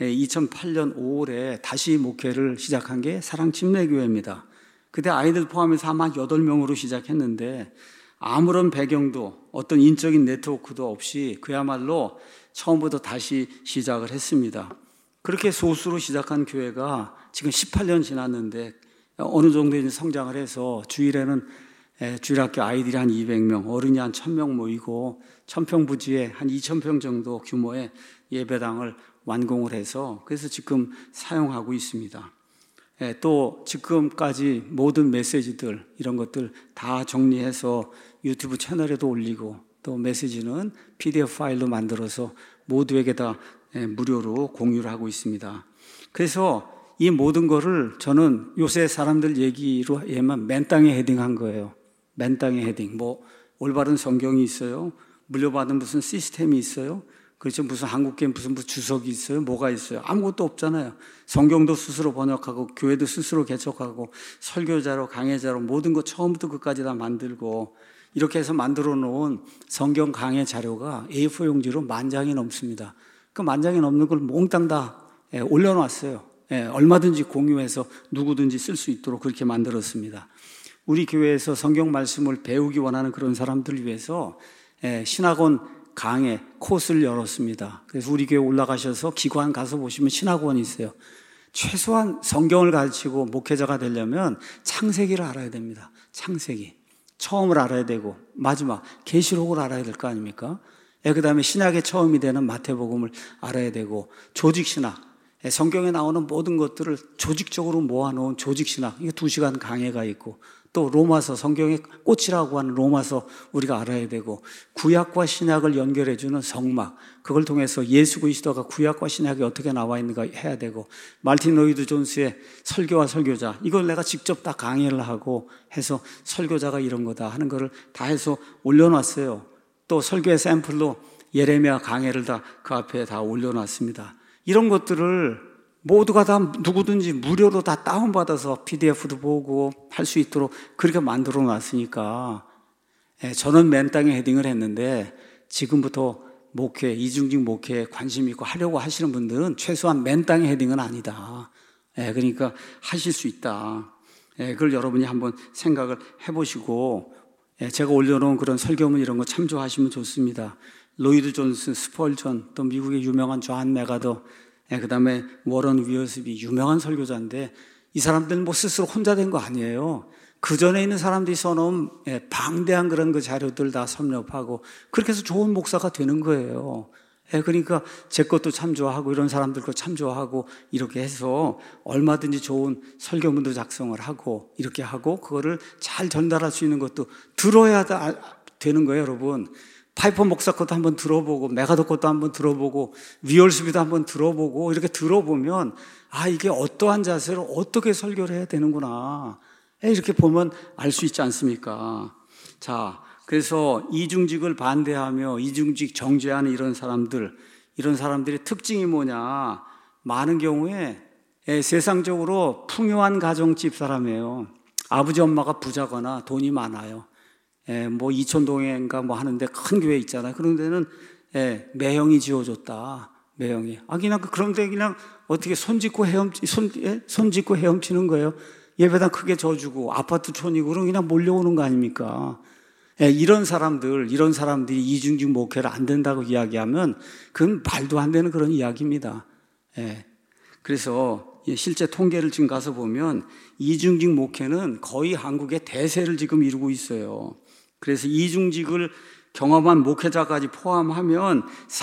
2008년 5월에 다시 목회를 시작한 게 사랑침례교회입니다. 그때 아이들 포함해서 아마 8명으로 시작했는데 아무런 배경도 어떤 인적인 네트워크도 없이 그야말로 처음부터 다시 시작을 했습니다. 그렇게 소수로 시작한 교회가 지금 18년 지났는데 어느 정도 이제 성장을 해서 주일에는 주일학교 아이들이 한 200명, 어른이 한 1000명 모이고 1000평 부지에 한 2000평 정도 규모의 예배당을 완공을 해서 그래서 지금 사용하고 있습니다. 또 지금까지 모든 메시지들 이런 것들 다 정리해서 유튜브 채널에도 올리고 또 메시지는 PDF 파일로 만들어서 모두에게 다 무료로 공유를 하고 있습니다. 그래서 이 모든 거를 저는 요새 사람들 얘기로 하면 맨땅에 헤딩한 거예요. 맨땅에 헤딩. 뭐 올바른 성경이 있어요. 물려받은 무슨 시스템이 있어요. 그렇죠. 무슨 한국계 무슨 주석이 있어요. 뭐가 있어요. 아무것도 없잖아요. 성경도 스스로 번역하고 교회도 스스로 개척하고 설교자로 강해자로 모든 거 처음부터 끝까지 다 만들고 이렇게 해서 만들어 놓은 성경 강해 자료가 A4 용지로 10,000장이 넘습니다. 그 10,000장이 넘는 걸 몽땅 다 올려놨어요. 얼마든지 공유해서 누구든지 쓸 수 있도록 그렇게 만들었습니다. 우리 교회에서 성경 말씀을 배우기 원하는 그런 사람들을 위해서 신학원 강의 코스를 열었습니다. 그래서 우리 교회 올라가셔서 기관 가서 보시면 신학원이 있어요. 최소한 성경을 가르치고 목회자가 되려면 창세기를 알아야 됩니다. 창세기. 처음을 알아야 되고 마지막 계시록을 알아야 될 거 아닙니까? 그다음에 신약의 처음이 되는 마태복음을 알아야 되고, 조직신학, 성경에 나오는 모든 것들을 조직적으로 모아놓은 조직신학, 이게 2시간 강해가 있고, 또 로마서, 성경의 꽃이라고 하는 로마서 우리가 알아야 되고, 구약과 신약을 연결해주는 성막, 그걸 통해서 예수 그리스도가 구약과 신약이 어떻게 나와 있는가 해야 되고, 말틴 로이드 존스의 설교와 설교자, 이걸 내가 직접 다 강의를 하고 해서 설교자가 이런 거다 하는 거를 다 해서 올려놨어요. 또 설교의 샘플로 예레미야 강해를 다 그 앞에 다 올려놨습니다. 이런 것들을 모두가 다 누구든지 무료로 다 다운받아서 PDF도 보고 할 수 있도록 그렇게 만들어 놨으니까, 저는 맨 땅에 헤딩을 했는데 지금부터 목회, 이중직 목회에 관심 있고 하려고 하시는 분들은 최소한 맨 땅에 헤딩은 아니다. 그러니까 하실 수 있다. 그걸 여러분이 한번 생각을 해보시고, 제가 올려놓은 그런 설교문 이런 거 참조하시면 좋습니다. 로이드 존스, 스펄전, 또 미국의 유명한 존 메가더, 그 다음에 워런 위어스비, 유명한 설교자인데, 이 사람들은 뭐 스스로 혼자 된 거 아니에요. 그 전에 있는 사람들이 써놓은 방대한 그런 그 자료들 다 섭렵하고, 그렇게 해서 좋은 목사가 되는 거예요. 그러니까 제 것도 참조하고 이런 사람들 거 참조하고 이렇게 해서 얼마든지 좋은 설교문도 작성을 하고 이렇게 하고, 그거를 잘 전달할 수 있는 것도 들어야 되는 거예요, 여러분. 파이퍼 목사 것도 한번 들어보고, 메가더 것도 한번 들어보고, 위얼스비도 한번 들어보고, 이렇게 들어보면 이게 어떠한 자세로 어떻게 설교를 해야 되는구나, 이렇게 보면 알 수 있지 않습니까? 자, 그래서 이중직을 반대하며 이중직 정죄하는 이런 사람들의 특징이 뭐냐? 많은 경우에 세상적으로 풍요한 가정집 사람이에요. 아버지 엄마가 부자거나 돈이 많아요. 뭐 이촌동에인가 뭐 하는데 큰 교회 있잖아요. 그런 데는 매형이 지어줬다. 매형이. 그냥 그런데 그냥 어떻게 손 짚고 헤엄치는 거예요. 예배당 크게 져주고 아파트 촌이고 그럼 그냥 몰려오는 거 아닙니까? 이런 사람들이 이중직 목회를 안 된다고 이야기하면 그건 말도 안 되는 그런 이야기입니다. 그래서 실제 통계를 지금 가서 보면 이중직 목회는 거의 한국의 대세를 지금 이루고 있어요. 그래서 이중직을 경험한 목회자까지 포함하면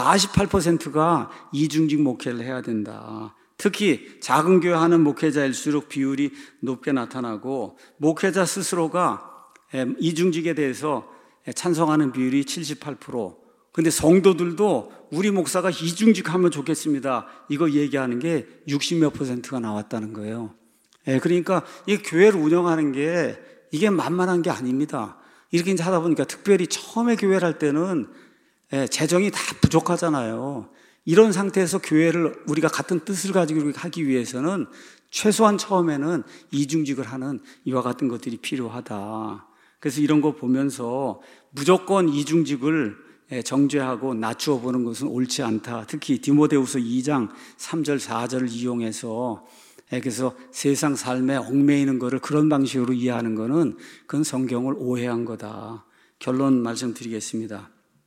48%가 이중직 목회를 해야 된다. 특히 작은 교회 하는 목회자일수록 비율이 높게 나타나고, 목회자 스스로가 이중직에 대해서 찬성하는 비율이 78%. 근데 성도들도 우리 목사가 이중직 하면 좋겠습니다, 이거 얘기하는 게 60몇 %가 나왔다는 거예요. 그러니까 이 교회를 운영하는 게 이게 만만한 게 아닙니다. 이렇게 이제 하다 보니까, 특별히 처음에 교회를 할 때는 재정이 다 부족하잖아요. 이런 상태에서 교회를 우리가 같은 뜻을 가지고 하기 위해서는 최소한 처음에는 이중직을 하는 이와 같은 것들이 필요하다. 그래서 이런 거 보면서 무조건 이중직을 정죄하고 낮추어 보는 것은 옳지 않다. 특히 디모데후서 2장 3절 4절을 이용해서 그래서 세상 삶에 얽매이는 것을 그런 방식으로 이해하는 것은 그건 성경을 오해한 거다. 결론 말씀드리겠습니다.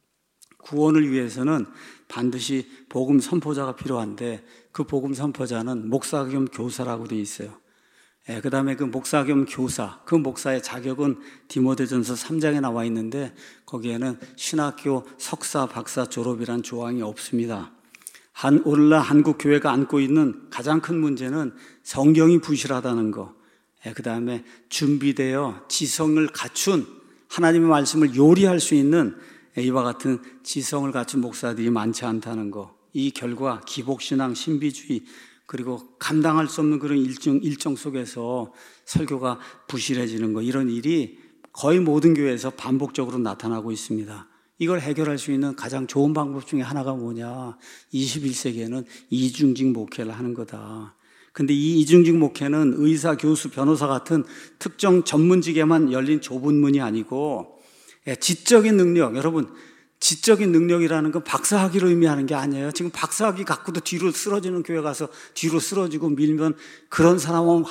구원을 위해서는 반드시 복음 선포자가 필요한데, 그 복음 선포자는 목사 겸 교사라고 되어 있어요. 그 다음에 그 목사 겸 교사, 그 목사의 자격은 디모데전서 3장에 나와 있는데, 거기에는 신학교 석사, 박사 졸업이란 조항이 없습니다. 오늘날 한국 교회가 안고 있는 가장 큰 문제는 성경이 부실하다는 거, 그 다음에 준비되어 지성을 갖춘, 하나님의 말씀을 요리할 수 있는 이와 같은 지성을 갖춘 목사들이 많지 않다는 거, 이 결과 기복신앙, 신비주의, 그리고 감당할 수 없는 그런 일정 속에서 설교가 부실해지는 거, 이런 일이 거의 모든 교회에서 반복적으로 나타나고 있습니다. 이걸 해결할 수 있는 가장 좋은 방법 중에 하나가 뭐냐? 21세기에는 이중직 목회를 하는 거다. 근데 이 이중직 목회는 의사, 교수, 변호사 같은 특정 전문직에만 열린 좁은 문이 아니고, 지적인 능력, 여러분, 지적인 능력이라는 건 박사학위를 의미하는 게 아니에요. 지금 박사학위 갖고도 뒤로 쓰러지는 교회 가서 뒤로 쓰러지고 밀면 그런 사람은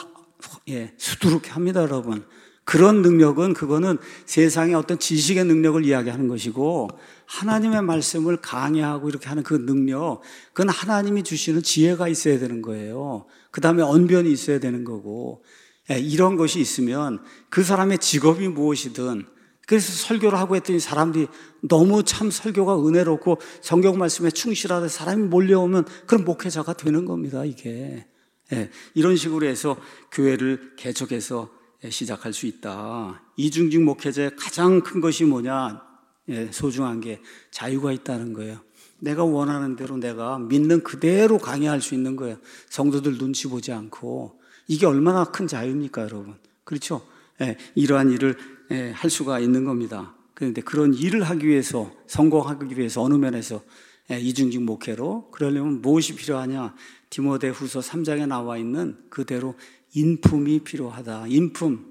수두룩해 합니다, 여러분. 그런 능력은, 그거는 세상의 어떤 지식의 능력을 이야기하는 것이고, 하나님의 말씀을 강의하고 이렇게 하는 그 능력, 그건 하나님이 주시는 지혜가 있어야 되는 거예요. 그 다음에 언변이 있어야 되는 거고, 이런 것이 있으면 그 사람의 직업이 무엇이든 그래서 설교를 하고 했더니 사람들이 너무 참 설교가 은혜롭고 성경 말씀에 충실하다 사람이 몰려오면 그런 목회자가 되는 겁니다, 이게. 예, 이런 식으로 해서 교회를 개척해서 시작할 수 있다. 이중직 목회자의 가장 큰 것이 뭐냐? 예, 소중한 게 자유가 있다는 거예요. 내가 원하는 대로 내가 믿는 그대로 강의할 수 있는 거예요. 성도들 눈치 보지 않고. 이게 얼마나 큰 자유입니까, 여러분? 그렇죠? 예, 이러한 일을 할 수가 있는 겁니다. 그런데 그런 일을 하기 위해서, 성공하기 위해서 어느 면에서 이중직 목회로 그러려면 무엇이 필요하냐? 디모데후서 3장에 나와 있는 그대로 인품이 필요하다. 인품,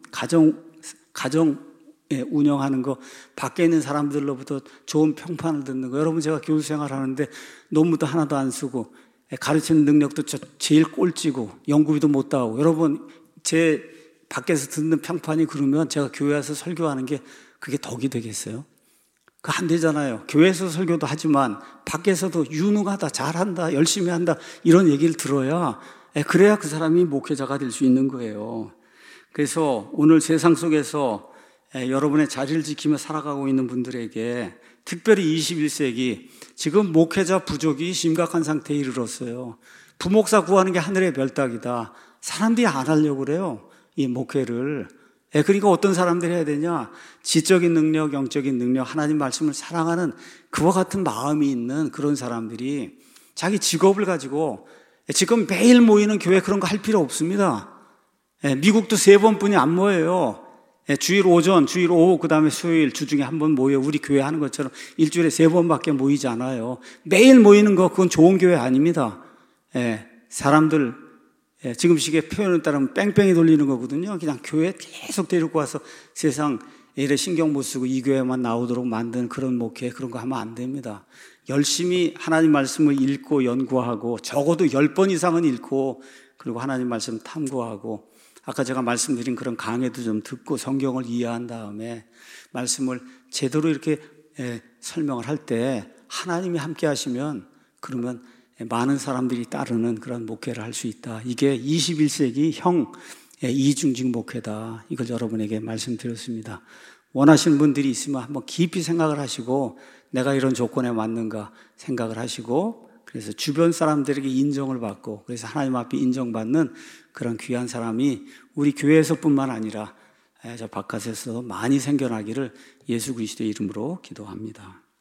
가정 운영하는 거, 밖에 있는 사람들로부터 좋은 평판을 듣는 거. 여러분, 제가 교수 생활하는데 논문도 하나도 안 쓰고 가르치는 능력도 제일 꼴찌고 연구비도 못 따오고, 여러분 제 밖에서 듣는 평판이 그러면 제가 교회 와서 설교하는 게 그게 덕이 되겠어요? 그거 안 되잖아요. 교회에서 설교도 하지만 밖에서도 유능하다, 잘한다, 열심히 한다 이런 얘기를 들어야, 그래야 그 사람이 목회자가 될 수 있는 거예요. 그래서 오늘 세상 속에서 여러분의 자리를 지키며 살아가고 있는 분들에게, 특별히 21세기 지금 목회자 부족이 심각한 상태에 이르렀어요. 부목사 구하는 게 하늘의 별따기다. 사람들이 안 하려고 그래요, 이 목회를. 그러니까 어떤 사람들이 해야 되냐? 지적인 능력, 영적인 능력, 하나님 말씀을 사랑하는 그와 같은 마음이 있는 그런 사람들이 자기 직업을 가지고, 지금 매일 모이는 교회 그런 거 할 필요 없습니다. 미국도 3번뿐이 안 모여요. 주일 오전, 주일 오후, 그 다음에 수요일 주중에 한 번 모여. 우리 교회 하는 것처럼 일주일에 3번밖에 모이지 않아요. 매일 모이는 거, 그건 좋은 교회 아닙니다. 사람들 지금 식의 표현을 따르면 뺑뺑이 돌리는 거거든요. 그냥 교회 계속 데리고 와서 세상 일에 신경 못 쓰고 이 교회만 나오도록 만든 그런 목회, 그런 거 하면 안 됩니다. 열심히 하나님 말씀을 읽고 연구하고, 적어도 10번 이상은 읽고, 그리고 하나님 말씀 탐구하고, 아까 제가 말씀드린 그런 강의도 좀 듣고 성경을 이해한 다음에 말씀을 제대로 이렇게 설명을 할 때 하나님이 함께 하시면, 그러면 많은 사람들이 따르는 그런 목회를 할 수 있다. 이게 21세기 이중직 목회다. 이걸 여러분에게 말씀드렸습니다. 원하시는 분들이 있으면 한번 깊이 생각을 하시고, 내가 이런 조건에 맞는가 생각을 하시고, 그래서 주변 사람들에게 인정을 받고, 그래서 하나님 앞에 인정받는 그런 귀한 사람이 우리 교회에서뿐만 아니라 저 바깥에서 많이 생겨나기를 예수 그리스도의 이름으로 기도합니다.